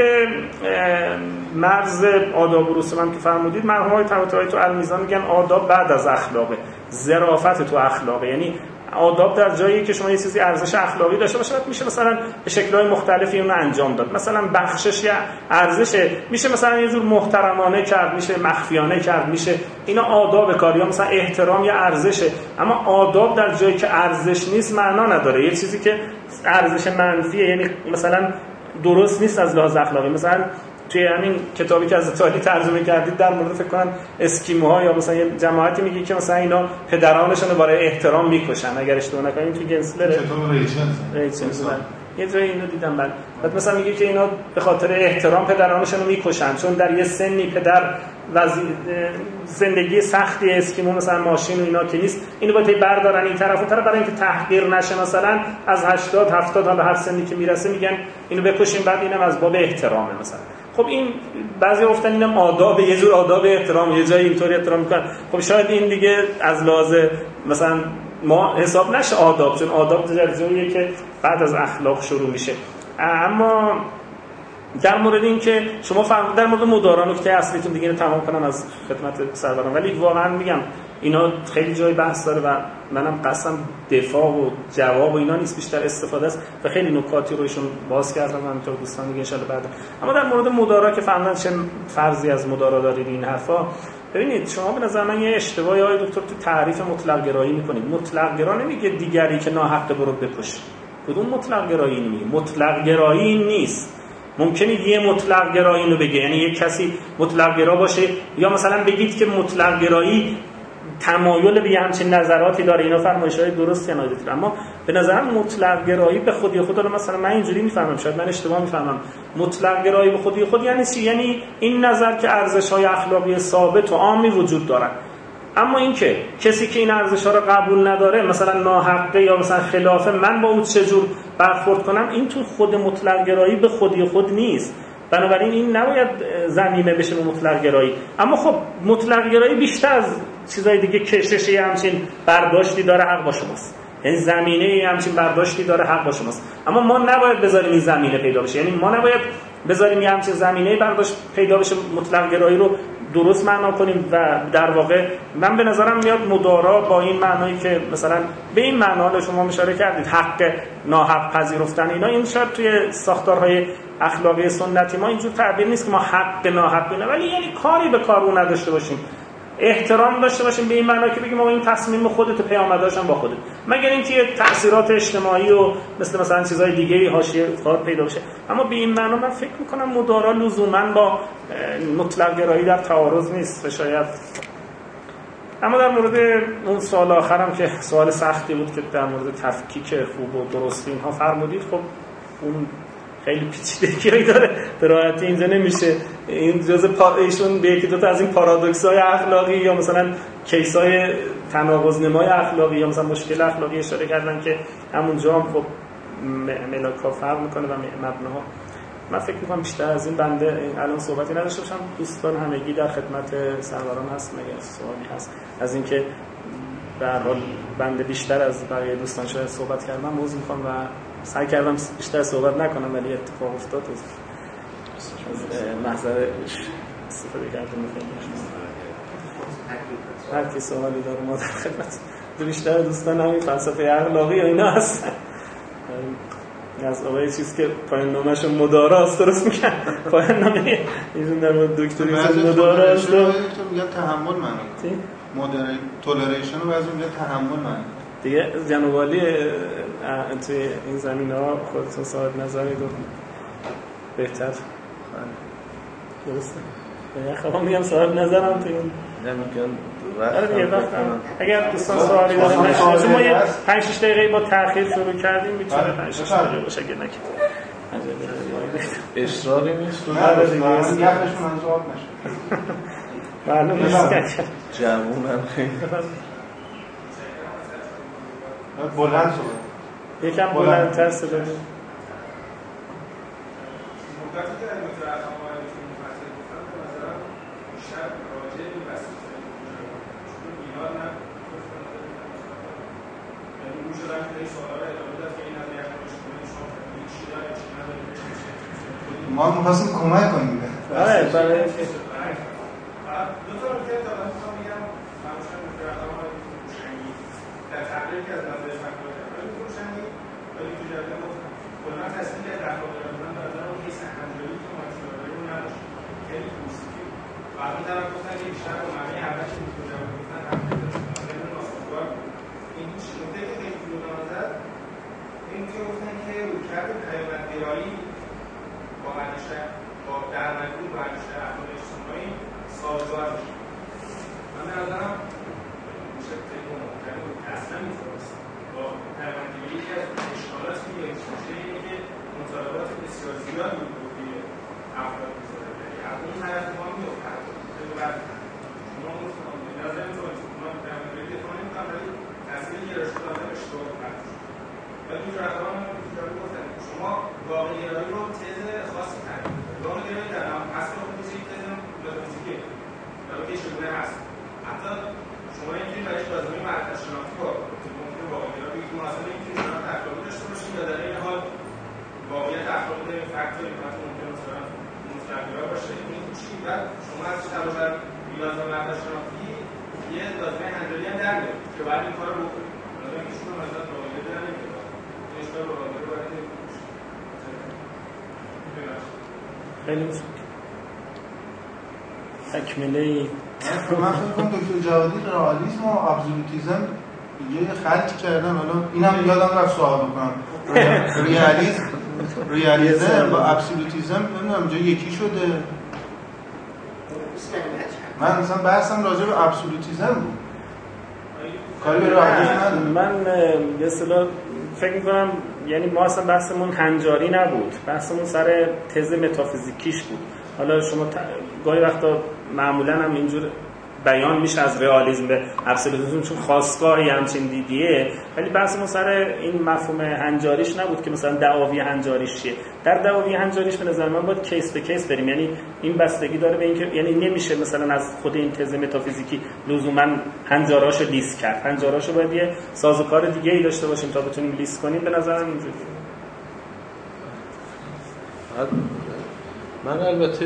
مرز آداب و رسوم هم که فرمودید، مرحومای طباطبایی تو المیزان میگن آداب بعد از اخلاقه، ظرافت تو اخلاقه. یعنی آداب در جایی که شما یه چیزی ارزش اخلاقی داشته باشه میشه مثلا به شکل‌های مختلفی اون انجام داد. مثلا بخشش یا ارزشه، میشه مثلا یه جور محترمانه کرد، میشه مخفیانه کرد، میشه اینا آداب کار. یا مثلا احترام یا ارزشه، اما آداب در جایی که ارزش نیست معنا نداره. یه چیزی که ارزش منفیه، یعنی مثلا درست نیست از لحاظ اخلاقی. مثلا توی همین کتابی که از ایتالی ترجمه کردید در مورد فکر کنم اسکیموها یا مثلا یه جماعتی میگه که مثلا اینا پدرانشون رو برای احترام میکشن، اگر اشتباه نکنم توی گنسلر کتاب ریچنز یه جایی اینو دیدم. بعد مثلا میگه که اینا به خاطر احترام پدرانشون رو میکشن، چون در یه سنی پدر زندگی سختی اسکیمو مثلا ماشین و اینا که نیست، اینو باید بردارن این طرف اون طرف برای اینکه تحقیر نشه. مثلا از 80 70 حالا هر سنی که میرسه میگن اینو بکشیم، بعد اینم از باب احترامه مثلا. خب این بعضی گفتن اینم آداب، یه جور آداب احترام، یه جایی اینطوری احترام میکنن. خب شاید این دیگه از لحاظ مثلا ما حساب نشه آداب، چون آداب در جاییه که بعد از اخلاق شروع میشه. اما در مورد این که شما در مورد مدارا نکته اصلیتون دیگه تمام کنم از خدمت سروران، ولی واقعا میگم اینا خیلی جای بحث داره و منم قسم دفاع و جواب و اینا نیست، بیشتر استفاده است و خیلی نکاتی رو ایشون باز کردم و همینطور دوستان دیگه ان شاء الله بعد. اما در مورد مدارا که فهمیدن چه فرضی از مدارا دارید این حرفا، ببینید شما به نظر من یه اشتباهی آقای دکتر تو تعریف مطلق گرایی میکنید. مطلق گرا نمیگه دیگری که ناحق برو بکش. کدوم مطلق گرایی نمیگه؟ مطلق گرایی نیست. ممکنه یه مطلق گرایی اینو بگه، یعنی یک کسی مطلق گرا باشه، یا مثلا بگید که مطلق گرایی تمایل به همچین نظراتی داره. اینا فرمایش‌های درستی نادید، اما به نظرم مطلق گرایی به خودی خود، مثلا من اینجوری میفهمم، شاید من اشتباه میفهمم، مطلق گرایی به خودی خود یعنی چی؟ یعنی این نظر که ارزش‌های اخلاقی ثابت و عامی وجود دارن، اما اینکه کسی که این ارزش‌ها رو قبول نداره، مثلا ناحقه یا مثلا خلافه، من با اون چجور برخورد کنم، این تو خود مطلق گرایی به خودی خود نیست. بنابراین این نباید ضمیمه بشه به مطلق گرایی. اما خب مطلق گرایی بیشتر از چیزای دیگه کششی همچین برداشتی داره، حق با شماست. یعنی زمینه همچین برداشتی داره، حق با شماست. اما ما نباید بذاریم این زمینه پیدا بشه، یعنی ما نباید بذاریم یه همچین زمینه برداشت پیدا بشه، مطلق گرایی رو درست معنا کنیم. و در واقع من به نظرم میاد مدارا با این معنایی که مثلا به این معنا شما اشاره کردید، حق ناحق پذیرفتن اینا، این شاید توی ساختارهای اخلاقی سنتی ما اینجور تعبیر نیست که ما حق ناحق بینه، ولی یعنی کاری به کارو نداشته باشیم، احترام داشته باشیم به این معنا که بگیم این تصمیم خودت، پیامداشم با خودت، مگر اینکه تأثیرات اجتماعی و مثلا چیزهای دیگه حاشیه کار پیدا بشه. اما به این معنا من فکر میکنم مدارا لزوما با مطلق گرایی در تعارض نیست و شاید. اما در مورد اون سوال آخرم که سوال سختی بود که در مورد تفکیک خوب و درست اینها فرمودید، خب اون خیلی پیچیدگی داره، به راحتی اینجا نمیشه. این جزء ایشون به یکی دو تا از این پارادوکس‌های اخلاقی یا مثلا کیس‌های تناقض‌نمای اخلاقی یا مثلا مشکل اخلاقی اشاره کردن که همونجا هم خب ملاک‌ها فرق میکنه و مبناها. من فکر میکنم بیشتر از این بنده الان صحبتی نداشته باشم. دوستان همگی در خدمت سروران هست مگر سوالی هست از اینکه به هر حال بنده بیشتر از بقیه دوستان شاید صحبت کردم عذر میخوام و سعی کردم بیشتر صحبت نکنم ولی اتفاق افتاد از محضر استفاده کردم. هر کی سوالی داره ما در خدمت بیشتر دوستان همین فلسفه اخلاقی و اینا هستن. از آقای چیز که پایان نامه‌ش مداراست درست میگن پایان نامه ایشون در مورد دکتری مداراست میگن تحمل معنی تولریشن و بعضی میگن تحمل معنی دیگه. جناب عالی توی این زمینه‌ها خودتون صاحب نظرید و بهتر درسته. خب میگم صاحب نظرم توی این نمیگن اگر دوستان سوالی دارن چون ما یه 5-6 دقیقه با تأخیر شروع کردیم میتونه 5-6 دقیقه باشه اگه نکید اصراری نیست تو نداریم یخشون از آب نشه معلوم نیست جوونم خیلی بلند صحبت یکم بلندتر صدا بدید. ما می‌خواستیم کمک کنیم. آره برای دو تا نکته دارم می‌خوام بگم فراموشم می‌کردم روشنی در تحلیل که از نظر فکر روشنی ولی تو جریان گفتم کلاً تصمیم که اخلاق دارن به نظر اون حس همدلی که ماکسیمالی رو نداشت خیلی پوزیتیو و از اون طرف گفتن که بیشتر با معنی اول که تو جریان گفتن همدلی ناسازگار این نکته که خیلی جلو نظر این که گفتن که رویکرد پیامدگرایی با معنیشه با در مجموع با معنیشه اخلاق اجتماعی سازگار میشه. من به نظرم میشه فکر کنم که اصلا میتونست با پیامدگری یکی از اشکالاتی که اکسپوژه اینه که مطالبات بسیار زیاد بود توی افراد میذاره از اون طرف ما میفتد بعد شما به نظر میتونید ما پیامدگری دفاع نمیکنم ولی تصویر گرایش دادن اشتباه کرد ولی این رقم هم گفتن شما واقع گرایی رو تز خاصی تحلیل کنید. واقع گرایی در اصل خودش یک تز متافیزیکه ولی که چگونه هست حتی شما اینکه برایش لازمه معرفت شناختی با ممکنه واقع گرایی بگید ما اصلا نمیتونید شناخت اخلاقی داشته باشید یا در این حال واقعیت اخلاقی داریم فکتور امکانات ممکنه مثلا مطلق‌گرا باشه این چی بعد شما از علاوه لازمه معرفت شناختی یه لازمه هندلی هم در میارید که بعد این کارو بکنید لازمه که شما مثلا واقعیت در نمیاد اشکال واقعی رو باید خیلی تکمله من فکر کنم دکتر جوادی رئالیسم و ابسولوتیسم یه خلط کردن حالا اینم یادم رفت سوال بکنم ریالیسم و ابسولوتیسم نمیدونم جا یکی شده من مثلا بحثم راجع به ابسولوتیسم بود کاری به رئالیسم ندارم. من به اصطلاح فکر می‌کنم یعنی ما اصلا بحثمون هنجاری نبود بحثمون سر تز متافیزیکیش بود. حالا شما گاهی وقتا معمولا هم اینجور بیان میشه از رئالیسم به ابسولوتیسم چون خواستگاهی همچین دیدیه ولی بحثمون سر این مفهوم هنجاریش نبود که مثلا دعاوی هنجاریش چیه. در دعاوی هنجاریش به نظر من باید کیس به کیس بریم یعنی این بستگی داره به اینکه یعنی نمیشه مثلا از خود این تز متافیزیکی لزوما هنجاراشو لیست کرد. هنجاراشو باید یه سازوکار دیگه ای داشته باشیم تا بتونیم لیست کنیم به نظرم اینجوریه. من البته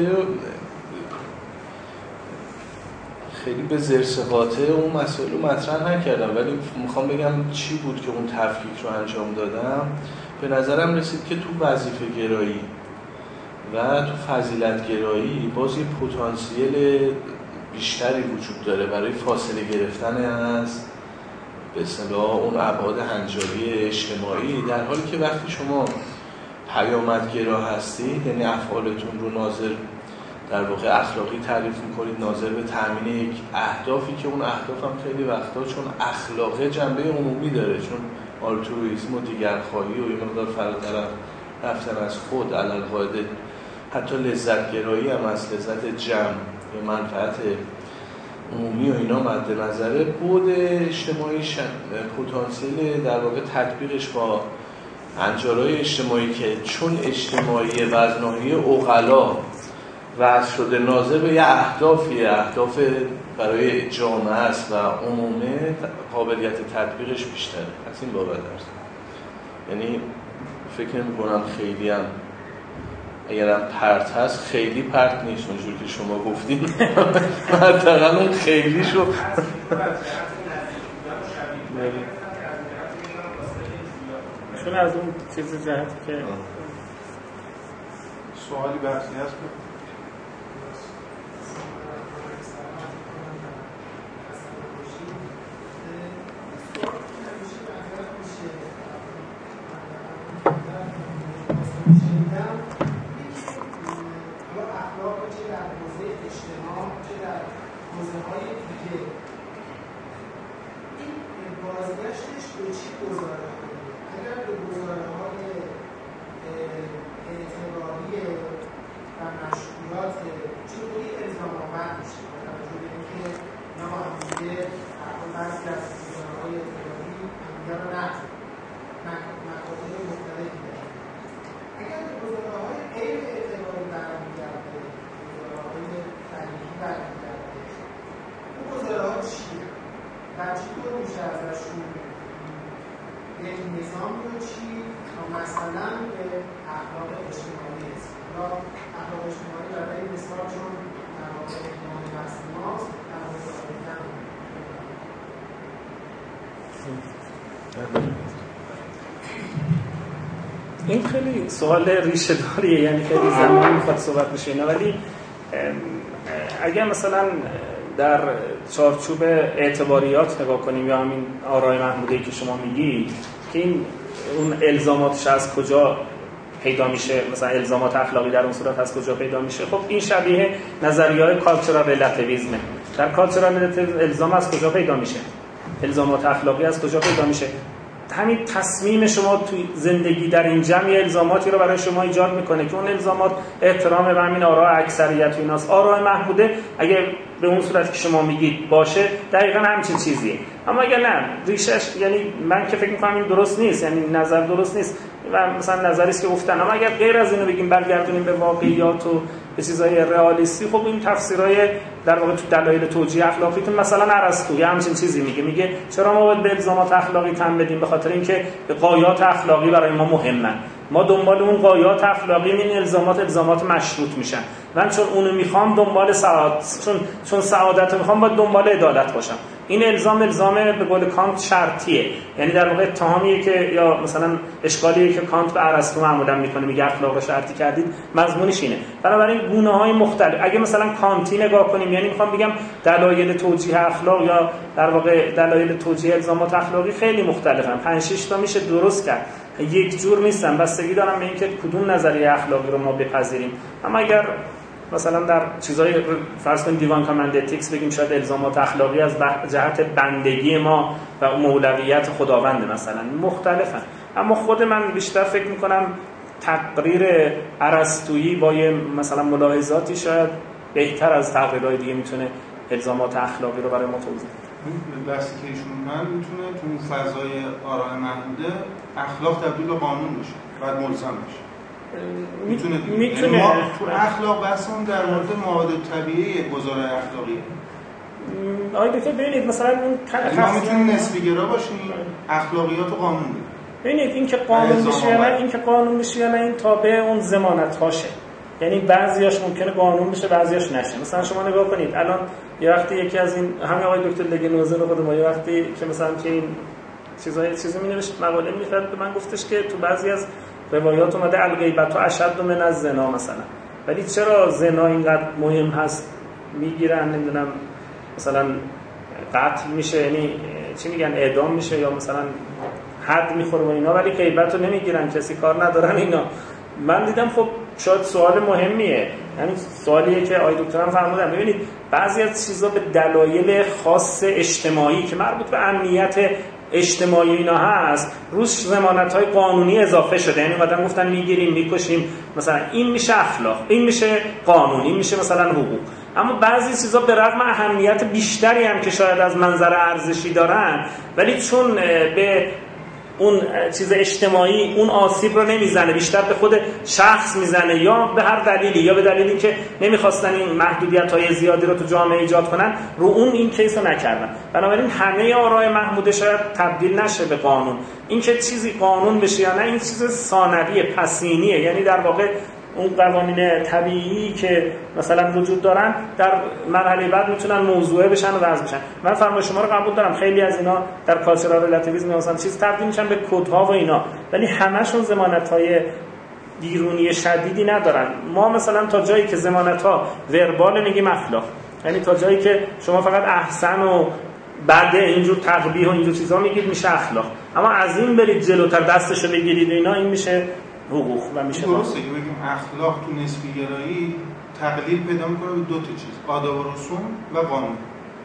خیلی به زرسقاطه اون مسائل رو مطرح نکردم ولی میخوام بگم چی بود که اون تفکیک رو انجام دادم. به نظرم رسید که تو وظیفه گرایی و تو فضیلت گرایی باز یه پتانسیل بیشتری وجود داره برای فاصله گرفتن از به اصطلاح اون ابعاد هنجاری اجتماعی در حالی که وقتی شما پیامدگرا هستید یعنی افعالتون رو ناظر در واقع اخلاقی تعریف میکنید ناظر به تامین یک اهدافی که اون اهداف هم خیلی وقتا چون اخلاق جنبه عمومی داره چون آلتروئیسم و دیگرخواهی و یه مقدار فراتر رفتن از خود علالقاعده حتی لذت گرایی هم از لذت جمع یا منفعت عمومی و اینا مد نظره، بود اجتماعی پتانسیل در واقع تطبیقش با انجارهای اجتماعی که چون اجتماعی و از ناحیه عقلا وضع شده ناظر به یه اهداف برای جامعه است و عمومه، قابلیت تطبیقش بیشتره. از این بابت است. یعنی فکر نمی‌کنم خیلی هم اگرم پرت هست خیلی پرت نیست اونجور که شما گفتین. حداقل اون خیلیشو چون از اون چیز جهتی که سوالی بحثی هست این خیلی سوال ریشه داریه، یعنی خیلی زمان میخواد صحبت بشه اینا، ولی اگر مثلا در چارچوب اعتباریات نگاه کنیم یا همین آرای محمودی که شما میگی که این اون الزاماتش از کجا پیدا میشه، مثلا الزامات اخلاقی در اون صورت از کجا پیدا میشه، خب این شبیه نظریه‌های کالچورال ریلاتیویسم. در کالچورال ریلاتیویسم الزام از کجا پیدا میشه؟ الزامات اخلاقی از کجا پیدا میشه؟ همین تصمیم شما توی زندگی در این جمع الزاماتی رو برای شما ایجاد میکنه که اون الزامات احترام به همین آراء اکثریت و ایناست. آراء محموده اگه به اون صورت که شما میگید باشه دقیقاً همچین چیزیه، اما اگه نه ریشش، یعنی من که فکر میکنم این درست نیست، یعنی نظر درست نیست و مثلا نظری است که گفتن، اما اگر غیر از اینو بگیم برگردونیم به واقعیات و به چیزای رئالیستی، خب این تفسیرای در واقع تو دلایل توجیه اخلاقیتون مثلا ارسطو یا همچین چیزی میگه چرا ما باید به الزامات اخلاقی تن بدیم؟ به خاطر اینکه غایات اخلاقی برای ما مهمن، ما دنبال اون غایات اخلاقی، این الزامات مشروط میشن. من چون اونو میخوام دنبال سعادت، چون سعادت رو میخوام باید دنبال عدالت باشم. این الزام به قول کانت شرطیه، یعنی در واقع اتهامیه که یا مثلا اشکالیه که کانت به ارسطو معمولا میکنه، میگه اخلاق رو شرطی کردید، مضمونش اینه. بنابراین گونه‌های مختلف اگه مثلا کانتی نگاه کنیم، یعنی میخوام بگم دلایل توجیه اخلاق یا در واقع دلایل توجیه الزامات اخلاقی خیلی مختلفن، 5-6 تا میشه درست کرد، یک جور نیستن، بستگی دارن به اینکه کدوم نظریه اخلاقی رو ما بپذیریم. اما اگر مثلا در چیزای فرض کنید دیوان کامند اتیکس بگیم شاید الزامات اخلاقی از جهت بندگی ما و مولویت خداوند مثلا مختلفن، اما خود من بیشتر فکر میکنم تقریر ارسطویی با یه مثلا ملاحظاتی شاید بهتر از تقریرهای دیگه میتونه الزامات اخلاقی رو برای ما توضیح بده. بحثی که ایشون من میتونه تو اون فضای آراء محموده اخلاق تبدیل به قانون بشه، بعد ملزم بشه. میتونه تو اخلاق بحثمون در مورد مواد طبیعی گزارای اخلاقی. آیا دکتر ببینید مثلا اون ما میتونیم نسبی گرا باشیم، اخلاقیات و قانون بگیم. ببینید این که قانون بشه یا نه، این که قانون بشه یا نه، این تابع اون ضمانت هاشه. یعنی بعضیاش ممکنه قانون بشه، بعضیاش نشه. مثلا شما نگاه کنید الان یه وقتی یکی از این همین آقای دکتر لگنوزه رو خود ما یه وقتی که مثلا که این چیزی می‌نوشت، مقاله می‌خواد، به من گفتش که تو بعضی از روایات اومده الغیبت و اشد من از زنا مثلا، ولی چرا زنا اینقدر مهم هست میگیرن نمیدونم مثلا قتل میشه، یعنی چی میگن اعدام میشه یا مثلا حد میخوره و اینا، ولی غیبت رو نمیگیرن، کسی کار ندارن اینا. من دیدم خب شاید سوال مهمیه، یعنی سوالیه که آقای دکترم فرمودن. ببینید بعضی از چیزا به دلایل خاص اجتماعی که مربوط به امنیت اجتماعی اینا هست روش ضمانت‌های قانونی اضافه شده، یعنی اومدن گفتن میگیریم میکشیم مثلا، این میشه اخلاق، این میشه قانون، این میشه مثلا حقوق. اما بعضی چیزا به رغم اهمیت بیشتری هم که شاید از منظر ارزشی دارن، ولی چون به اون چیز اجتماعی اون آسیب رو نمیزنه، بیشتر به خود شخص میزنه، یا به هر دلیلی، یا به دلیلی که نمیخواستن این محدودیت‌های زیادی رو تو جامعه ایجاد کنن، رو اون این کیس رو نکردن. بنابراین همه آرای محموده شاید تبدیل نشه به قانون. این که چیزی قانون بشه یا نه، این چیز ثانویه، پسینیه. یعنی در واقع اون قوانین طبیعی که مثلا وجود دارن در مرحله بعد میتونن موضوعه بشن و وضع بشن. من فرمای شما رو قبول دارم، خیلی از اینا در کالچرال ریلاتیویسم مثلا چیز تبدیل میشن به کدها و اینا، ولی همشون ضمانت‌های بیرونی شدیدی ندارن. ما مثلا تا جایی که ضمانت‌ها وربال میگیم اخلاق، یعنی تا جایی که شما فقط احسن و بعد اینجور تقبیح و اینجور چیزا میگید میشه اخلاق، اما از این برید جلوتر دستشو بگیرید اینا، این میشه حقوق و میشه درسته که بگیم اخلاق تو نسبی گرایی تقلیل پیدا میکنه به دو تا چیز، آداب و رسوم و قانون.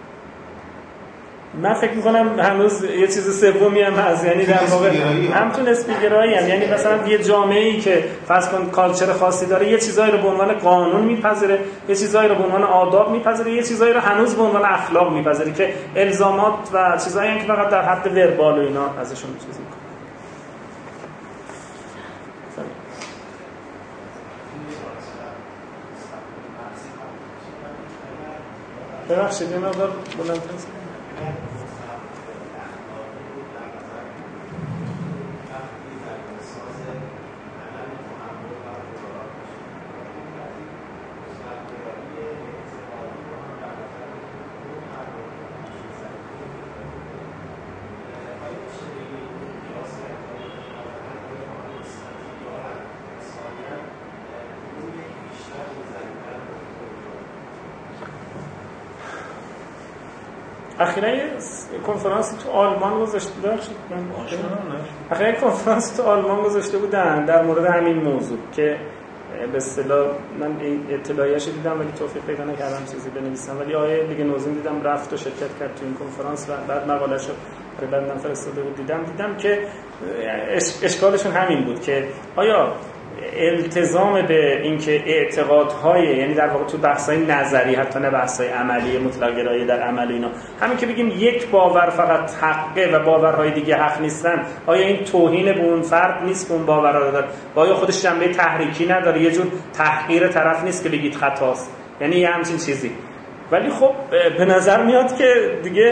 من فکر میکنم هنوز یه چیز سومی هم هست، یعنی در واقع هم تو نسبی گرایی هم، یعنی مثلا یه جامعه‌ای که فرض کن کالچر خاصی داره، یه چیزایی رو به عنوان قانون میپذیره، یه چیزایی رو به عنوان آداب میپذیره، یه چیزایی رو هنوز به عنوان اخلاق میپذیره که الزامات و چیزایی که فقط در حد وربال و اینا ازشون چیز میکنه. ببخشید یه مقدار بلندتر اخیراً کنفرانسی تو آلمان گذاشته کنفرانس تو آلمان گذاشته بودن در مورد همین موضوع که به اصطلاح من اطلاعیه‌اش دیدم ولی توفیق پیدا نکردم چیزی بنویسم، ولی آیه لیگ نوزین دیدم رفت و شرکت کرد تو این کنفرانس و بعد مقاله‌شو بعداً فرستاده بود. دیدم که اشکالشون همین بود که آیا التزام به اینکه اعتقادهای، یعنی در واقع تو بحث‌های نظری، حتی نه بحث‌های عملی مطلق گرایی در عمل اینا، همین که بگیم یک باور فقط حقه و باورهای دیگه حق نیستن، آیا این توهین به اون فرد نیست که اون باورها رو داره؟ و آیا خودش جنبه تحریکی نداره؟ یه جور تحقیر طرف نیست که بگید خطاست؟ یعنی یه همچین چیزی. ولی خب به نظر میاد که دیگه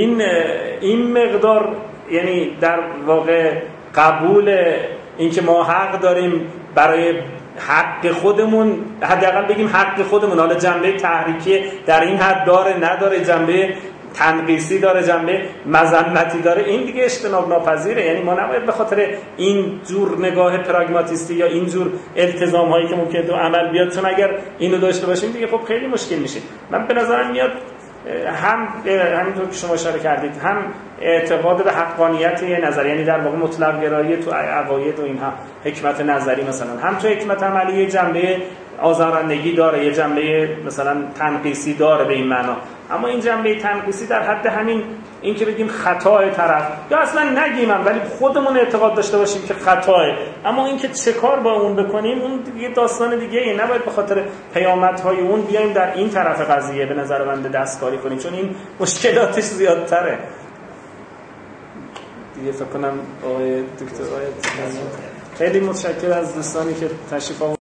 این مقدار، یعنی در واقع قبول اینکه ما حق داریم برای حق خودمون، حداقل بگیم حق خودمون، حالا جنبه تحریکی در این حد داره نداره، جنبه تنقیصی داره، جنبه مذمتی داره، این دیگه اجتناب ناپذیره. یعنی ما نباید به خاطر این جور نگاه پراگماتیستی یا این جور التزام هایی که ممکنه تو عمل بیاد، چون اگر اینو داشته باشیم دیگه خب خیلی مشکل میشه. من به نظرم میاد همینطور که شما اشاره کردید، هم اعتقاد به حقانیت یه نظر، یعنی در واقع مطلق گرایی تو عقاید و اینها، حکمت نظری مثلا، هم تو حکمت عملی یه جنبه آزارندگی داره، یه جنبه مثلا تنقیصی داره به این معنا. اما این جنبه تنقیصی در حد همین این که بگیم خطای طرف، یا اصلا نگیم ولی خودمون اعتقاد داشته باشیم که خطاه، اما این که چه کار با اون بکنیم اون دیگه داستان دیگه ای. نباید به خاطر پیامدهای اون بیایم در این طرف قضیه به نظر بنده دستکاری کنیم، چون این مشکلاتش زیادتره دیگه. فکر کنم آقای دکتر خیلی متشکرم از دوستانی که تشریف آوردن.